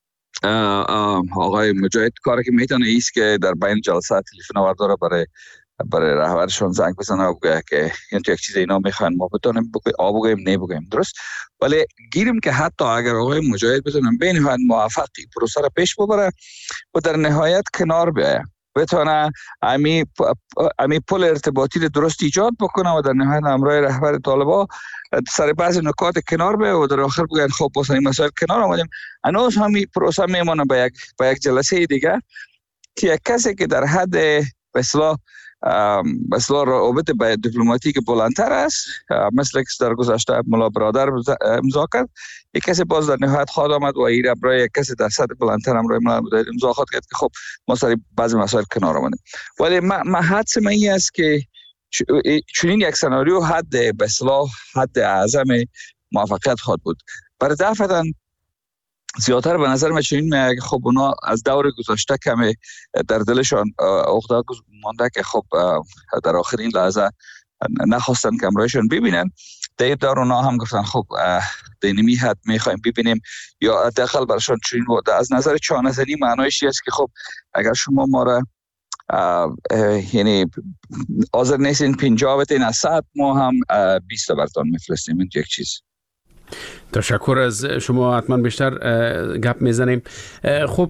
Speaker 6: آقای مجاهد کاری که میتونه ایست که در بین جلسات تلفن آورده را برای برای رهبرشون زنگ بزنه و بگه که این یک چیز اینا میخوان ما بتونیم آب بگویم نه بگویم، درست. ولی گیریم که حتی اگر آقای مجاهد بتونن به نهایت موفقی پروسه را پیش ببره و در نهایت کنار بیاید، بتونه امی امی پل ارتباطی درست ایجاد بکنه و در نهایت همراه رهبر طالبان سر بعضی نکات کنار بیاید و در آخر بگن خب با این مسائل کنار آمدیم. هنوز همین پروسه میمونه به یک به یک جلسه دیگه که یک کسی که در حد به اصطلاح به اصطلاح رابط دیپلماتیک بلندتر است، مثل که در گذشته ملا برادر امضا کرد، یک کسی باز در نهایت خواهد آمد و ایره برای یک کسی در سطح بلندتر هم روی ملا امضا خواهد کرد که خب ما سر بعضی مسائل کنار آمدیم. ولی ما حدس من این است که چنین یک سناریو حد به اصطلاح حد اعظم موفقیت خواهد بود. برای دفعتاً زیادتر به نظر من چنین میاد که خب اونا از دور گذشته کمی در دلشان عقده مانده که خب در آخرین لحظه نخواستن که همراهشون ببینن. در دور اونا هم گفتن خب در نمی حد میخوایم ببینیم یا حداقل برشان چنین بود. از نظر چانه‌زنی معنایش است که خب اگر شما ما را یعنی حاضر نیستین پنجاه بتین از صد، ما هم بیست برتان میفرستیم. این یک چیز.
Speaker 16: تشکر از شما. حتما بیشتر گپ میزنیم. خب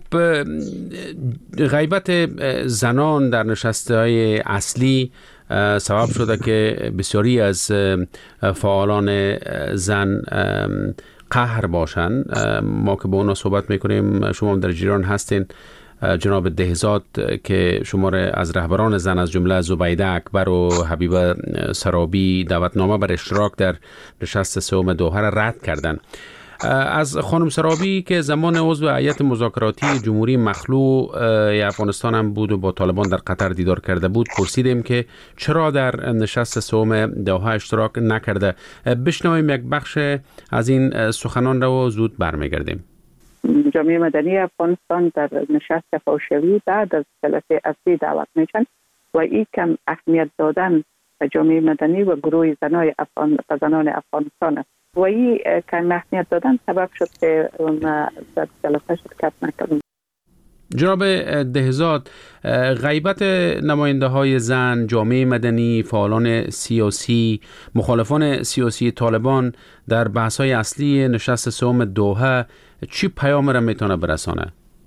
Speaker 16: غیبت زنان در نشسته‌های اصلی سبب شده که بسیاری از فعالان زن قهر باشن. ما که با اونا صحبت میکنیم، شما هم در جریان هستین. جناب دهزاد که شمار از رهبران زن از جمله زبیده اکبر و حبیبه سرابی دعوتنامه بر اشتراک در نشست سوم دوحه را رد کردند. از خانم سرابی که زمان عضو هیئت مذاکراتی جمهوری مخلوع افغانستان هم بود و با طالبان در قطر دیدار کرده بود پرسیدیم که چرا در نشست سوم دوحه اشتراک نکرده. بشنویم یک بخش از این سخنان را و زود برمیگردیم.
Speaker 20: جامعه مدنی افغانستان در نشست حاشیوی بعد از جلسه اصلی دعوت میشن و این کم اهمیت دادن به جامعه مدنی و گروه زنای افغان زنان افغانستان است و این کم اهمیت دادن سبب شد که در جلسه شرکت نکردم.
Speaker 16: جناب دهزاد، غیبت نماینده های زن، جامعه مدنی، فعالان سیاسی، مخالفان سیاسی طالبان در بحث های اصلی نشست سوم دوحه چی پیام را میتونه برسانه؟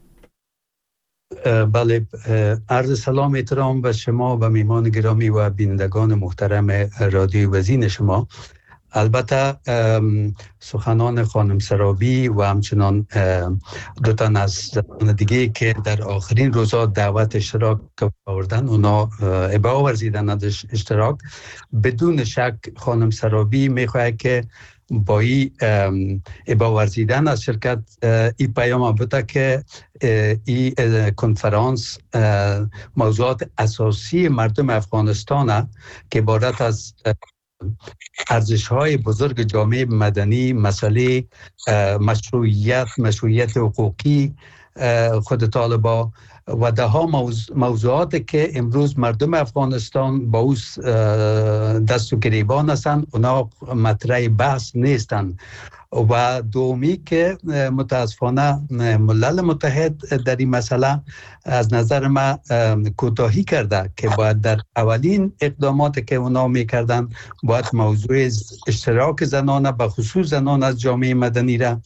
Speaker 7: بله، عرض سلام احترام به شما و میهمان گرامی و بینندگان محترم رادیو وزین شما. البته سخنان خانم سرابی و همچنان دو تن از زنان دیگه که در آخرین روزا دعوت اشتراک آوردن، اونا ابا ورزیدن از اشتراک. بدون شک خانم سرابی میخواد که با این ابا ورزیدن از شرکت این پیام بوده که این کنفرانس موضوعات اساسی مردم افغانستان که عبارت از ارزش‌های بزرگ جامعه مدنی، مسئله مشروعیت مشروعیت حقوقی خود طالبان و ده ها موضوعاتی که امروز مردم افغانستان با اوس دست و گریبان هستند، اونا مطرح بحث نیستند. و دومی که متاسفانه ملل متحد در این مسئله از نظر ما کوتاهی کرده که باید در اولین اقداماتی که اونا میکردن باید موضوع اشتراک زنان به خصوص زنان از جامعه مدنی را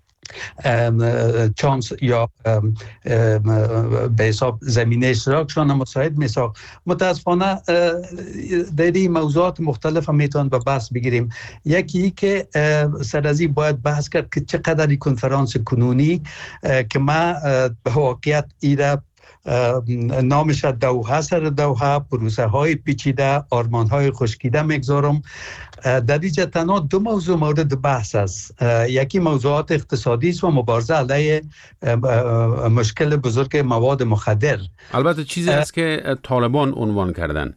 Speaker 7: چانس یا به حساب زمینه اشتراکشان مساعد میساخت. متاسفانه در این موضوعات مختلف هم میتوان به بحث بگیریم. یکی که سر از این باید بحث کرد که چقدر این کنفرانس کنونی که ما به واقعیت ایره نامش دوحه سر دوحه، پروسه های پیچیده، آرمان های خشکیده میگذارم. در اینجا تنها دو موضوع مورد بحث است. یکی موضوعات اقتصادی است و مبارزه علیه مشکل بزرگ مواد مخدر.
Speaker 16: البته چیزی است که طالبان عنوان کردن.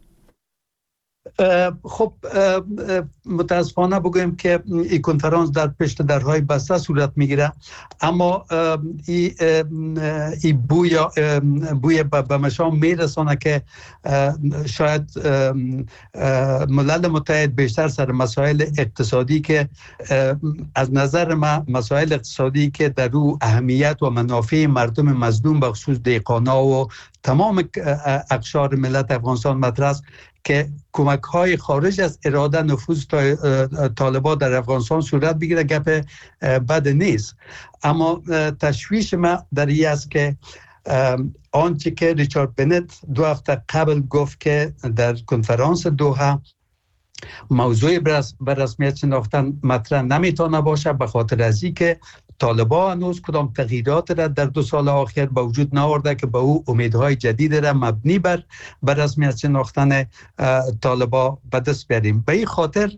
Speaker 7: خب متاسفانه بگویم که این کنفرانس در پشت درهای بسته صورت میگیره، اما این ای بوی بوی به مشام میرسانه که شاید ملل متحد بیشتر سر مسائل اقتصادی که از نظر ما مسائل اقتصادی که در او اهمیت و منافع مردم مظلوم به خصوص دهقانا و تمام اقشار ملت افغانستان مطرح است که کمک های خارج از اراده نفوذ طالبان در افغانستان صورت بگیره. گپ بد نیست، اما تشویش ما در این است که آنچه که ریچارد بنت دو هفته قبل گفت که در کنفرانس دوحه موضوع بر رسمیت شناختن مطرح نمیتونه باشه، به خاطر از این که طالبان هنوز کدام تغییرات را در دو سال آخر به وجود نآورده که به او امیدهای جدید را مبنی بر بر رسمیت شناختن طالبان به دست بیاریم. به این خاطر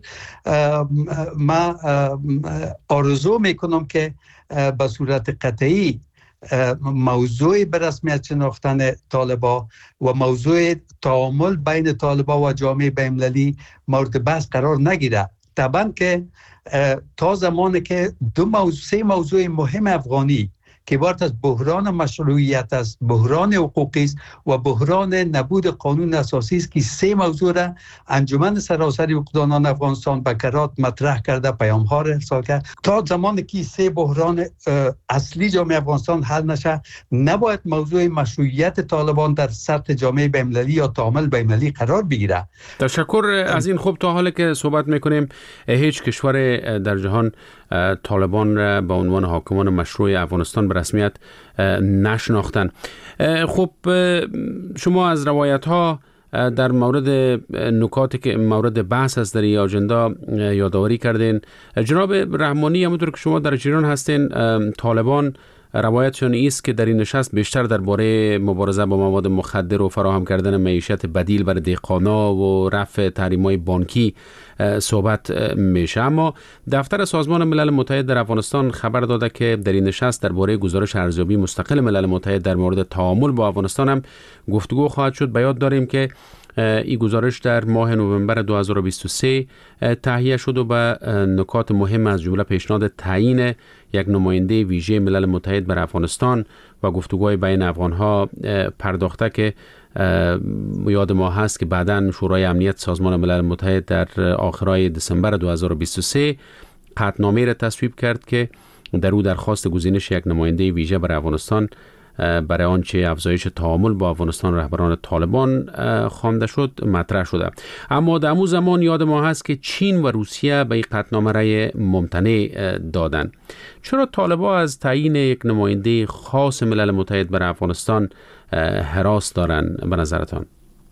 Speaker 7: ما آرزو میکنم که به صورت قطعی موضوع به رسمیت شناختن طالبان و موضوع تعامل بین طالبان و جامعه بین‌المللی مورد بحث قرار نگیره. طبعا که تا زمانی که دو موضوع سه موضوع مهم افغانی که عبارت از بحران مشروعیت است، بحران حقوقی است و بحران نبود قانون اساسی است که سه موضوع را انجمن سراسری حقوقدانان افغانستان به کرات مطرح کرده، پیام ها را ارسال کرد. تا زمانی که سه بحران اصلی جامعه افغانستان حل نشه، نباید موضوع مشروعیت طالبان در سطح جامعه بین‌المللی یا تعامل بین‌المللی قرار بگیره.
Speaker 16: تشکر از این. خوب تا حالی که صحبت میکنیم، هیچ کشور در جهان طالبان را به عنوان حاکمان مشروع افغانستان به رسمیت نشناختن. خب شما از روایت ها در مورد نکاتی که مورد بحث است در این آجندا یادآوری کردین. جناب رحمانی، همونطور که شما در جریان هستین، طالبان روایتشان است که در این نشست بیشتر درباره مبارزه با مواد مخدر و فراهم کردن معیشت بدیل برای دهقانا و رفع تحریم‌های بانکی صحبت میشه. اما دفتر سازمان ملل متحد در افغانستان خبر داده که در این نشست درباره گزارش ارزیابی مستقل ملل متحد در مورد تعامل با افغانستان هم گفتگو خواهد شد. به یاد داریم که این گزارش در ماه نوامبر دو هزار و بیست و سه تهیه شد و به نکات مهم از جمله پیشنهاد تعیین یک نماینده ویژه ملل متحد بر افغانستان و گفتگوهای بین افغانها پرداخته که یاد ما هست که بعداً شورای امنیت سازمان ملل متحد در آخرای دسامبر دو هزار و بیست و سه قطعنامه را تصویب کرد که در او درخواست گزینش یک نماینده ویژه بر افغانستان برای آنچه افزایش تعامل با افغانستان رهبران طالبان خوانده شد مطرح شده. اما در همون زمان یاد ما هست که چین و روسیه به این قطعنامه رأی ممتنع دادند. چرا طالبان از تعیین یک نماینده خاص ملل متحد برای افغانستان هراس دارن به نظرتان؟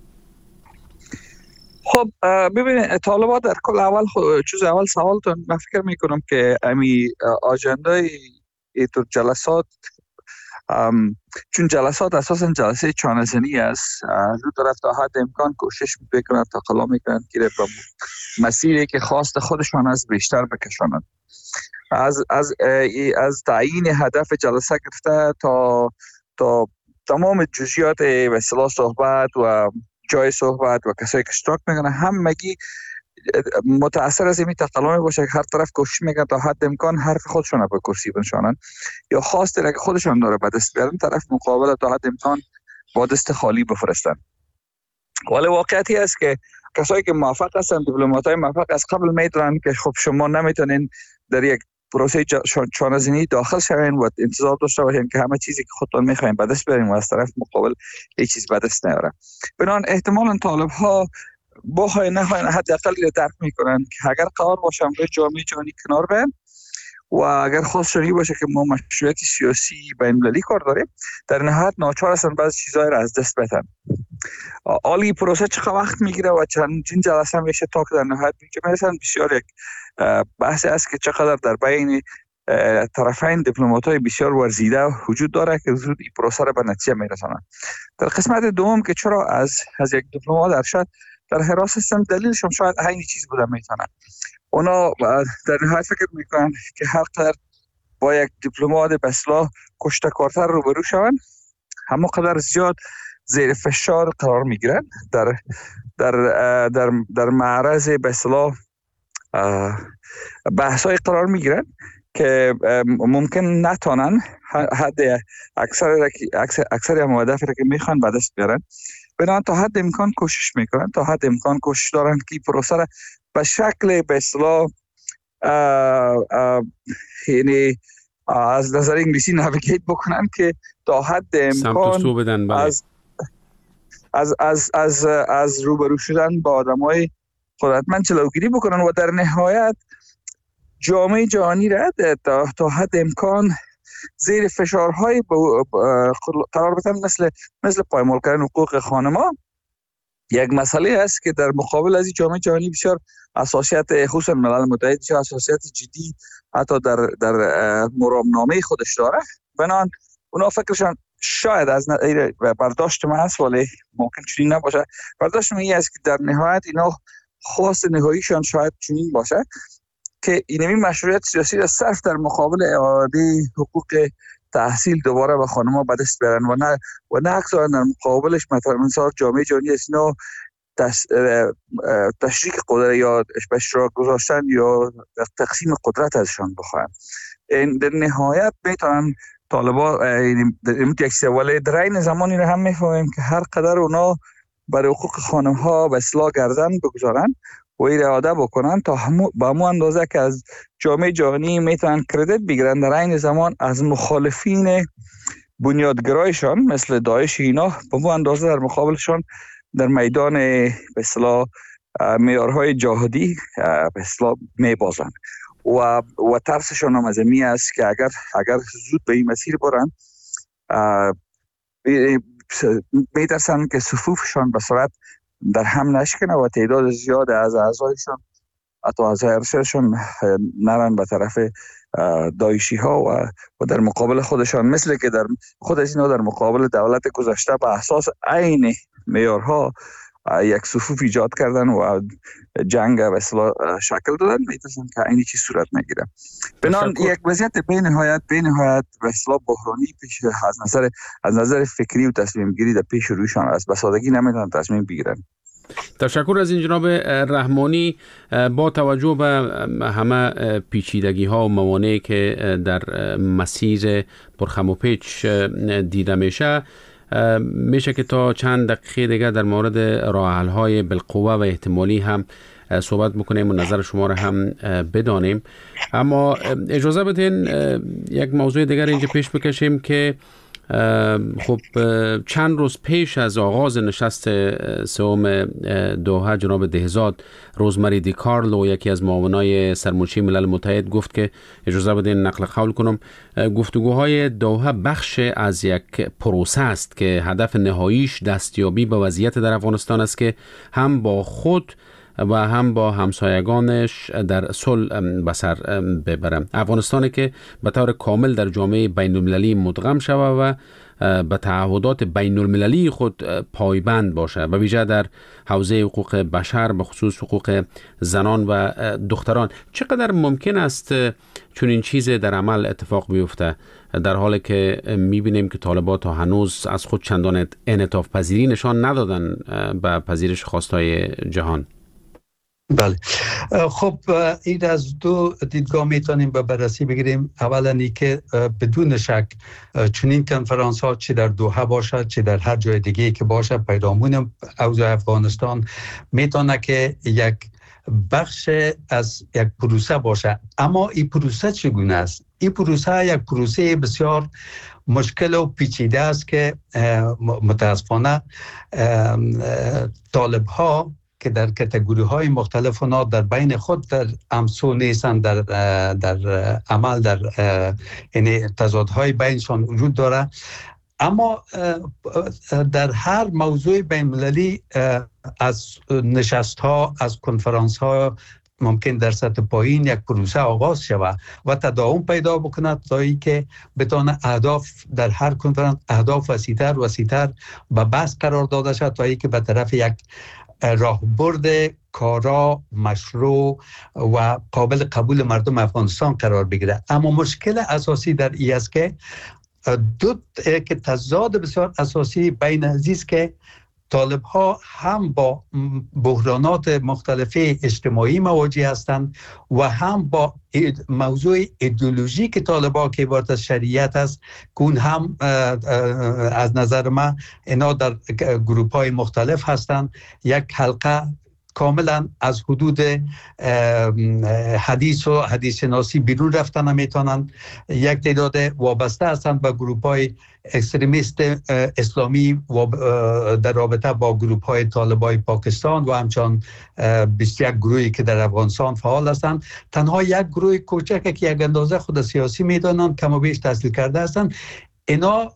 Speaker 6: خب ببینید، طالبان در کل اول چیز اول سوالتون من فکر میکنم که امی آجندای ایتور جلسات چون جلسات اساساً جلسه چانه‌زنی است، دو طرف تا حد امکان کوشش میکنند تا قلا میکنند که به مسیری که خواست خودشان از بیشتر بکشانند. از از از تعیین هدف جلسه گرفته تا تا تمام جزئیات و اصطلاح صحبت و جای صحبت و کسایی که اشتراک میکنن همگی متأثر از این تقلمی باشه که هر طرف کوشش میکنه تا حد امکان حرف خودشون به کرسی بنشانن یا خواست که خودشون داره به دست بیارن، طرف مقابل تا حد امکان با دست خالی بفرستن. ولی واقعیتی است که کسایی که موفق هستن، دیپلمات‌های موفق از قبل میدونن که خب شما نمیتونین در یک پروسه چانه‌زنی داخل شوین و انتظار داشته باشین که همه چیزی که خودتون میخواین به دست بیارین و از طرف مقابل هیچ چیز به دست نیاره. بنابراین احتمالاً طالب‌ها با های نه های حداقل درک میکنن که اگر قرار باشن به جامعه جهانی کنار بیان و اگر خواستشون باشه که ما مشروعیت سیاسی بین‌المللی کار داریم، در نهایت ناچار هستن بعضی چیزهای را از دست بدن. عالی پروسه چقدر وقت میگیره و چند جلسه میشه تا که در نهایت میرسن، بسیار یک بحث است که چقدر در بین طرفین دیپلمات‌های بسیار ورزیده وجود داره که زود این پروسه را به نتیجه میرسانند. در قسمت دوم که چرا از از یک دیپلمات ارشد در حراس هستن، دلیلش هم شاید همین چیز بوده میتونه. اونا در نهایت فکر میکنن که هر قدر با یک دیپلمات به اصطلاح کشته‌کارتر روبرو شون، همه قدر زیاد زیر فشار قرار میگیرن، در در در در معرض به اصطلاح بحث‌های قرار میگیرن که ممکن نتونن حد اکثر اکثر اکثر مهدفی را که میخوان به دست بیارن. بنابراین تا حد امکان کوشش میکنن، تا حد امکان کوشش دارن که پروسه را به شکل به اصطلاح یعنی از نظر انگلیسی نویگیت بکنن که تا حد امکان
Speaker 16: بدن
Speaker 6: از از از از از روبرو شدن با آدمای قدرتمند جلوگیری بکنن و در نهایت جامعه جهانی را تا, تا حد امکان زیر فشارهای قرار بدن، مثل مثل پایمال کردن حقوق خانم‌ها. یک مسئله است که در مقابل از این جامعه جهانی بسیار اساسیت، خصوصا ملل متحد بسیار اساسیت جدی حتی در در مرامنامه خودش داره. بنابراین اونا فکرشان شاید از برداشت من هست، ولی ممکن چنین نباشه. برداشت من این است که در نهایت اینا خواست نهاییشان شاید چنین باشه که اینمی مشروعیت سیاسی را صرف در مقابل اعاده حقوق تحصیل دوباره به خانم‌ها به دست بیارن و نه و نه اکثر در مقابلش مثلا مثلا جامعه جهانی از اینا تشریک قدرت یا اشتراک گذاشتن یا تقسیم قدرت ازشان بخواهن. در نهایت میتونن طالبان در یک سواله در این زمانی رو هم میفهمیم که هر قدر اونا برای حقوق خانم‌ها به اصلاح گردن بگذارن و اراده بکنن تا همو با همون اندازه که از جامعه جهانی میتونن کردیت بگیرن، در این زمان از مخالفین بنیادگرایشان مثل داعش اینا به همون اندازه در مقابلشان در میدان به اصطلاح معیارهای جهادی به اصطلاح میبازن و و ترسشان هم از این است که اگر اگر زود به این مسیر برن میترسن که صفوفشان به صورت در هم نشکنه و تعداد زیاد از اعضایشان حتی اعضای ارشدشان نرن به طرف داعشی ها و, و در مقابل خودشان، مثل که در خود از اینا در مقابل دولت گذشته به اساس عین معیارها یک صفوف ایجاد کردن و جنگ به اصطلاح شکل دادن، میتونن که اینی چی صورت نگیره. بنان یک وضعیت به نهایت به نهایت به اصطلاح بحرانی پیش از نظر از نظر فکری و تصمیم گیری در پیش رویشان است. به سادگی نمیتونن تصمیم بگیرن.
Speaker 16: تشکر از این جناب رحمانی. با توجه به همه پیچیدگی ها و موانعی که در مسیر پرخم و پیچ دیده میشه، میشه که تا چند دقیقه دیگه در مورد راه حل های بالقوه و احتمالی هم صحبت بکنیم و نظر شما را هم بدانیم. اما اجازه بدین یک موضوع دیگر اینجا پیش بکشیم که خب چند روز پیش از آغاز نشست سوم دوحه جناب دهزاد روزمری دی کارلو، یکی از معاونای سرمنشی ملل متحد، گفت که اجازه بدین نقل قول کنم، گفتگوهای دوحه بخش از یک پروسه است که هدف نهاییش دستیابی به وضعیت در افغانستان است که هم با خود و هم با همسایگانش در صلح به سر ببرم. افغانستانی که به طور کامل در جامعه بین المللی مدغم شود و به تعهدات بین المللی خود پایبند باشه، و ویژه در حوزه حقوق بشر، به خصوص حقوق زنان و دختران. چقدر ممکن است چون این چیز در عمل اتفاق بیفته، در حالی که میبینیم که طالبان تا هنوز از خود چندان انعطاف پذیری نشان ندادن به پذیرش خواستهای جهان؟
Speaker 7: بله، خب این از دو دیدگاه میتونیم به بررسی بگیریم. اولا ای که بدون شک چنین کنفرانس ها چه در دوحه باشد چه در هر جای دیگه که باشه، پیرامون اوضاع افغانستان میتونه که یک بخش از یک پروسه باشه. اما این پروسه چگونه است؟ این پروسه یک پروسه بسیار مشکل و پیچیده است که متاسفانه طالب ها که در کاتگوری های مختلف اونا در بین خود در امسو نیستن، در در عمل در یعنی تضادهای بینشان وجود داره. اما در هر موضوع بین المللی از نشست ها از کنفرانس ها ممکن در سطح پایین یک پروسه آغاز شود و تداوم پیدا بکند تا اینکه بتونه اهداف در هر کنفرانس اهداف وسیع‌تر وسیع‌تر به بحث قرار داده شد تا اینکه به طرف یک راهبرد کارا مشروع و قابل قبول مردم افغانستان قرار بگیره. اما مشکل اساسی در این است که دو که تضاد بسیار اساسی بین عزیز که طالب ها هم با بحرانات مختلف اجتماعی مواجه هستند و هم با موضوع ایدئولوژی که طالب ها که عبارت از شریعت است، کون هم از نظر من اینا در گروپ های مختلف هستند. یک حلقه کاملا از حدود حدیث و حدیث شناسی بیرون رفتن نمیتونن. یک تعداد وابسته هستند به گروه های اکستریمیست اسلامی و در رابطه با گروه های طالبای پاکستان و همچنان بیست و یک گروهی که در افغانستان فعال هستند. تنها یک گروه کوچک که یک اندازه خود سیاسی میدانند کم و بیش تحصیل کرده هستند. اینا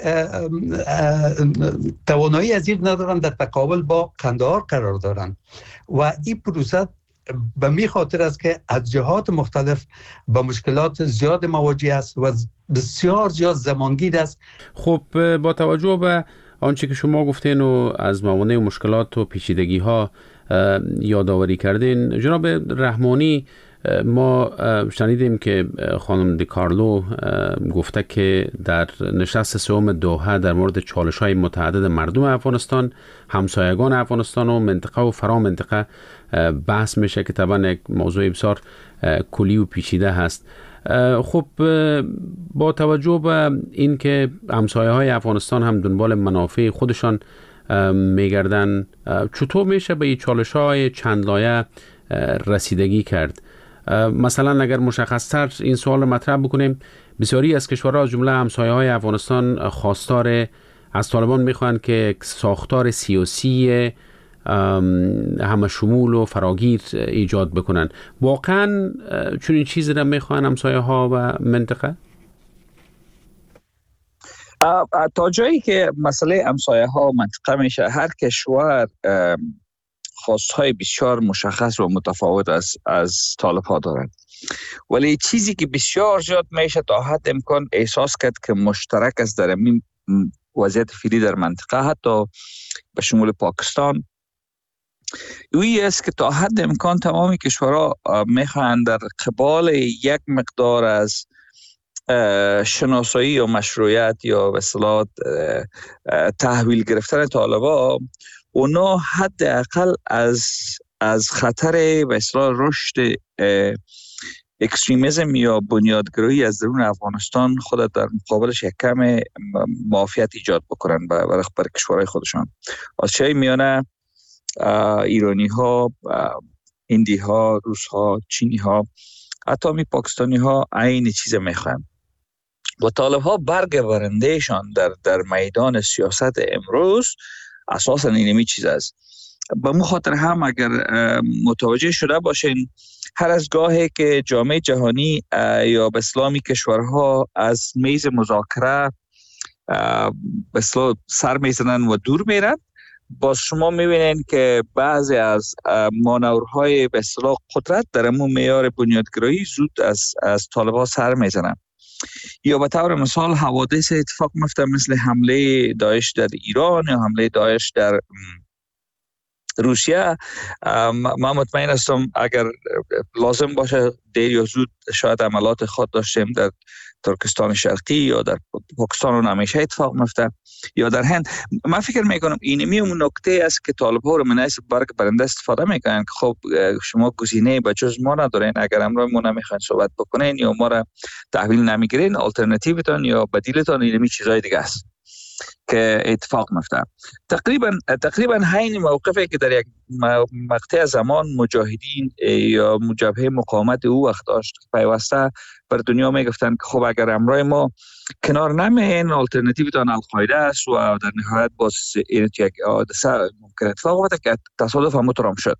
Speaker 7: توانایی از این ندارن در تقابل با قندهار قرار دارن و این پروسه به می خاطر است که از جهات مختلف با مشکلات زیاد مواجه است و بسیار زیاد زمانگیر است.
Speaker 16: خب با توجه به آنچه که شما گفتین و از موانع و مشکلات و پیچیدگی ها یادآوری کردین، جناب رحمانی، ما شنیدیم که خانم دیکارلو گفته که در نشست سوم دوحه در مورد چالش های متعدد مردم افغانستان، همسایگان افغانستان و منطقه و فرا منطقه بحث میشه که طبعا یک موضوع بسیار کلی و پیچیده هست. خب با توجه به این که همسایه های افغانستان هم دنبال منافع خودشان میگردن، چطور میشه به این چالش های چند لایه رسیدگی کرد؟ مثلا اگر مشخص‌تر این سوال رو مطرح بکنیم، بسیاری از کشورها از جمله همسایه‌های افغانستان خواستار از طالبان میخوان که ساختار سیاسی همه شمول و فراگیر ایجاد بکنن. واقعا چون این چیزی رو میخوان همسایه‌ها و منطقه؟
Speaker 6: تا جایی که مسئله همسایه‌ها و منطقه میشه، هر کشور خواستهای بسیار مشخص و متفاوت از از طالب ها دارند، ولی چیزی که بسیار زیاد میشه تا حد امکان احساس کرد که مشترک است در این وضعیت فعلی در منطقه، حتی به شمول پاکستان، اویی است که تا حد امکان تمامی کشورها میخواهند در قبال یک مقدار از شناسایی و مشروعیت یا به اصطلاح تحویل گرفتن طالبا، اونا حداقل از از خطر به اصطلاح رشد اکستریمیسم یا بنیادگرایی از درون افغانستان خود در مقابلش یک کم معافیت ایجاد بکنن برای بر کشورهای خودشان. از چه میانه ایرانی ها، هندی ها، روس ها، چینی ها، حتی می پاکستانی ها عین چیز میخوان. و طالب ها برگ برندهشان در در میدان سیاست امروز اساساً اینمی چیز است. به مو خاطر هم اگر متوجه شده باشین، هر از گاهی که جامعه جهانی یا به اسلامی کشورها از میز مذاکره به اصطلاح سر میزنن و دور میرن، باز شما میبینین که بعضی از مانورهای به اصطلاح قدرت در امون معیار بنیادگرایی زود از از طالبان سر میزنن. یا به طور مثال حوادث اتفاق میفته مثل حمله داعش در ایران یا حمله داعش در روسیه. من مطمئن هستم اگر لازم باشه دیر یا زود شاید عملات خود داشتیم در ترکستان شرقی یا در پاکستان و همیشه اتفاق میفته یا در هند. من فکر میکنم اینمی اون نکته است که طالب ها رو مناسب برگ برنده استفاده میکنن که خب شما گزینه به جز ما ندارین، اگر امروز ما نمیخواین صحبت بکنین یا ما را تحویل نمیگیرین، آلترناتیوتون یا بدیلتون اینمی چیزای دیگه است که اتفاق میفته. تقریبا تقریبا همین موقفی که در یک مقطع زمان مجاهدین یا جبهه مقاومت او وقت داشت پیوسته بر دنیا میگفتن که خب اگر امروز ما کنار نمیاین، آلترناتیوتون القاعده است و در نهایت باز این یک حادثه ممکن اتفاق بیفته که تصادف هم مترام شد.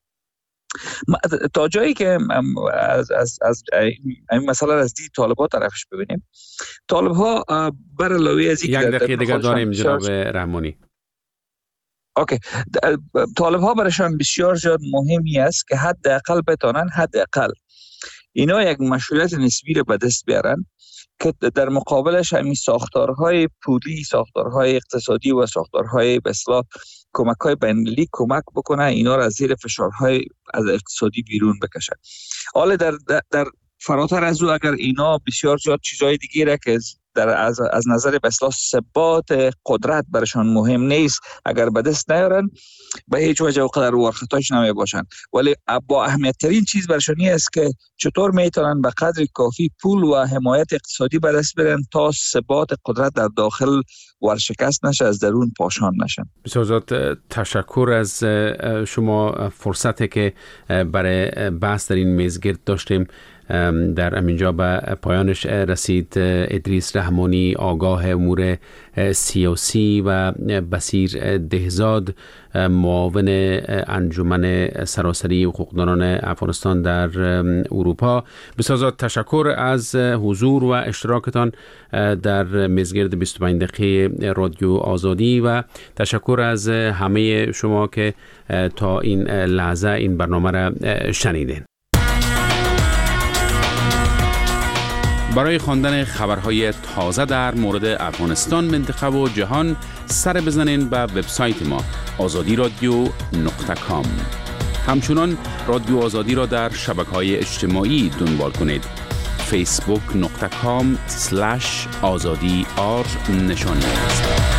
Speaker 6: تا جایی که از از از این مسئله از دید طالب‌ها طرفش ببینیم، طالب‌ها بر علاوه از
Speaker 16: یک دقیقه دیگر داریم جناب رحمانی.
Speaker 6: اوکی، طالب‌ها برایشان بسیار زیاد مهمی است که حداقل بتونن حداقل اینا یک مشروعیت نسبی رو به دست بیارن که در مقابلش همین ساختارهای پولی، ساختارهای اقتصادی و ساختارهای به اصطلاح کمک‌های بین‌المللی کمک بکنه اینا را از زیر فشارهای از اقتصادی بیرون بکشه. حالا در, در در فراتر از او اگر اینا بسیار زیاد چیزهای دیگه را که در از, از نظر به اصطلاح ثبات قدرت برشان مهم نیست، اگر به دست نیارن به هیچ وجه و قدر ورختاش نمی باشن. ولی با اهمیت ترین چیز برشانی است که چطور میتونن به قدر کافی پول و حمایت اقتصادی به دست بیارن تا ثبات قدرت در داخل ورشکست نشه، از درون پاشان نشن.
Speaker 16: بسیار تشکر از شما. فرصتی که برای بحث در این میزگرد داشتیم در همینجا به پایانش رسید. ادریس رحمانی، آگاه امور سیاسی، و بصیر دهزاد، معاون انجمن سراسری حقوقدانان افغانستان در اروپا، بسیار تشکر از حضور و اشتراکتان در میزگرد بیست و پنج دقیقه رادیو آزادی، و تشکر از همه شما که تا این لحظه این برنامه را شنیدین. برای خواندن خبرهای تازه در مورد افغانستان، منطقه و جهان سر بزنین به وبسایت ما آزادی رادیو نقطه کام. همچنان رادیو آزادی را در شبکه‌های اجتماعی دنبال کنید. فیسبوک نقطه کام سلش آزادی آر نشان است.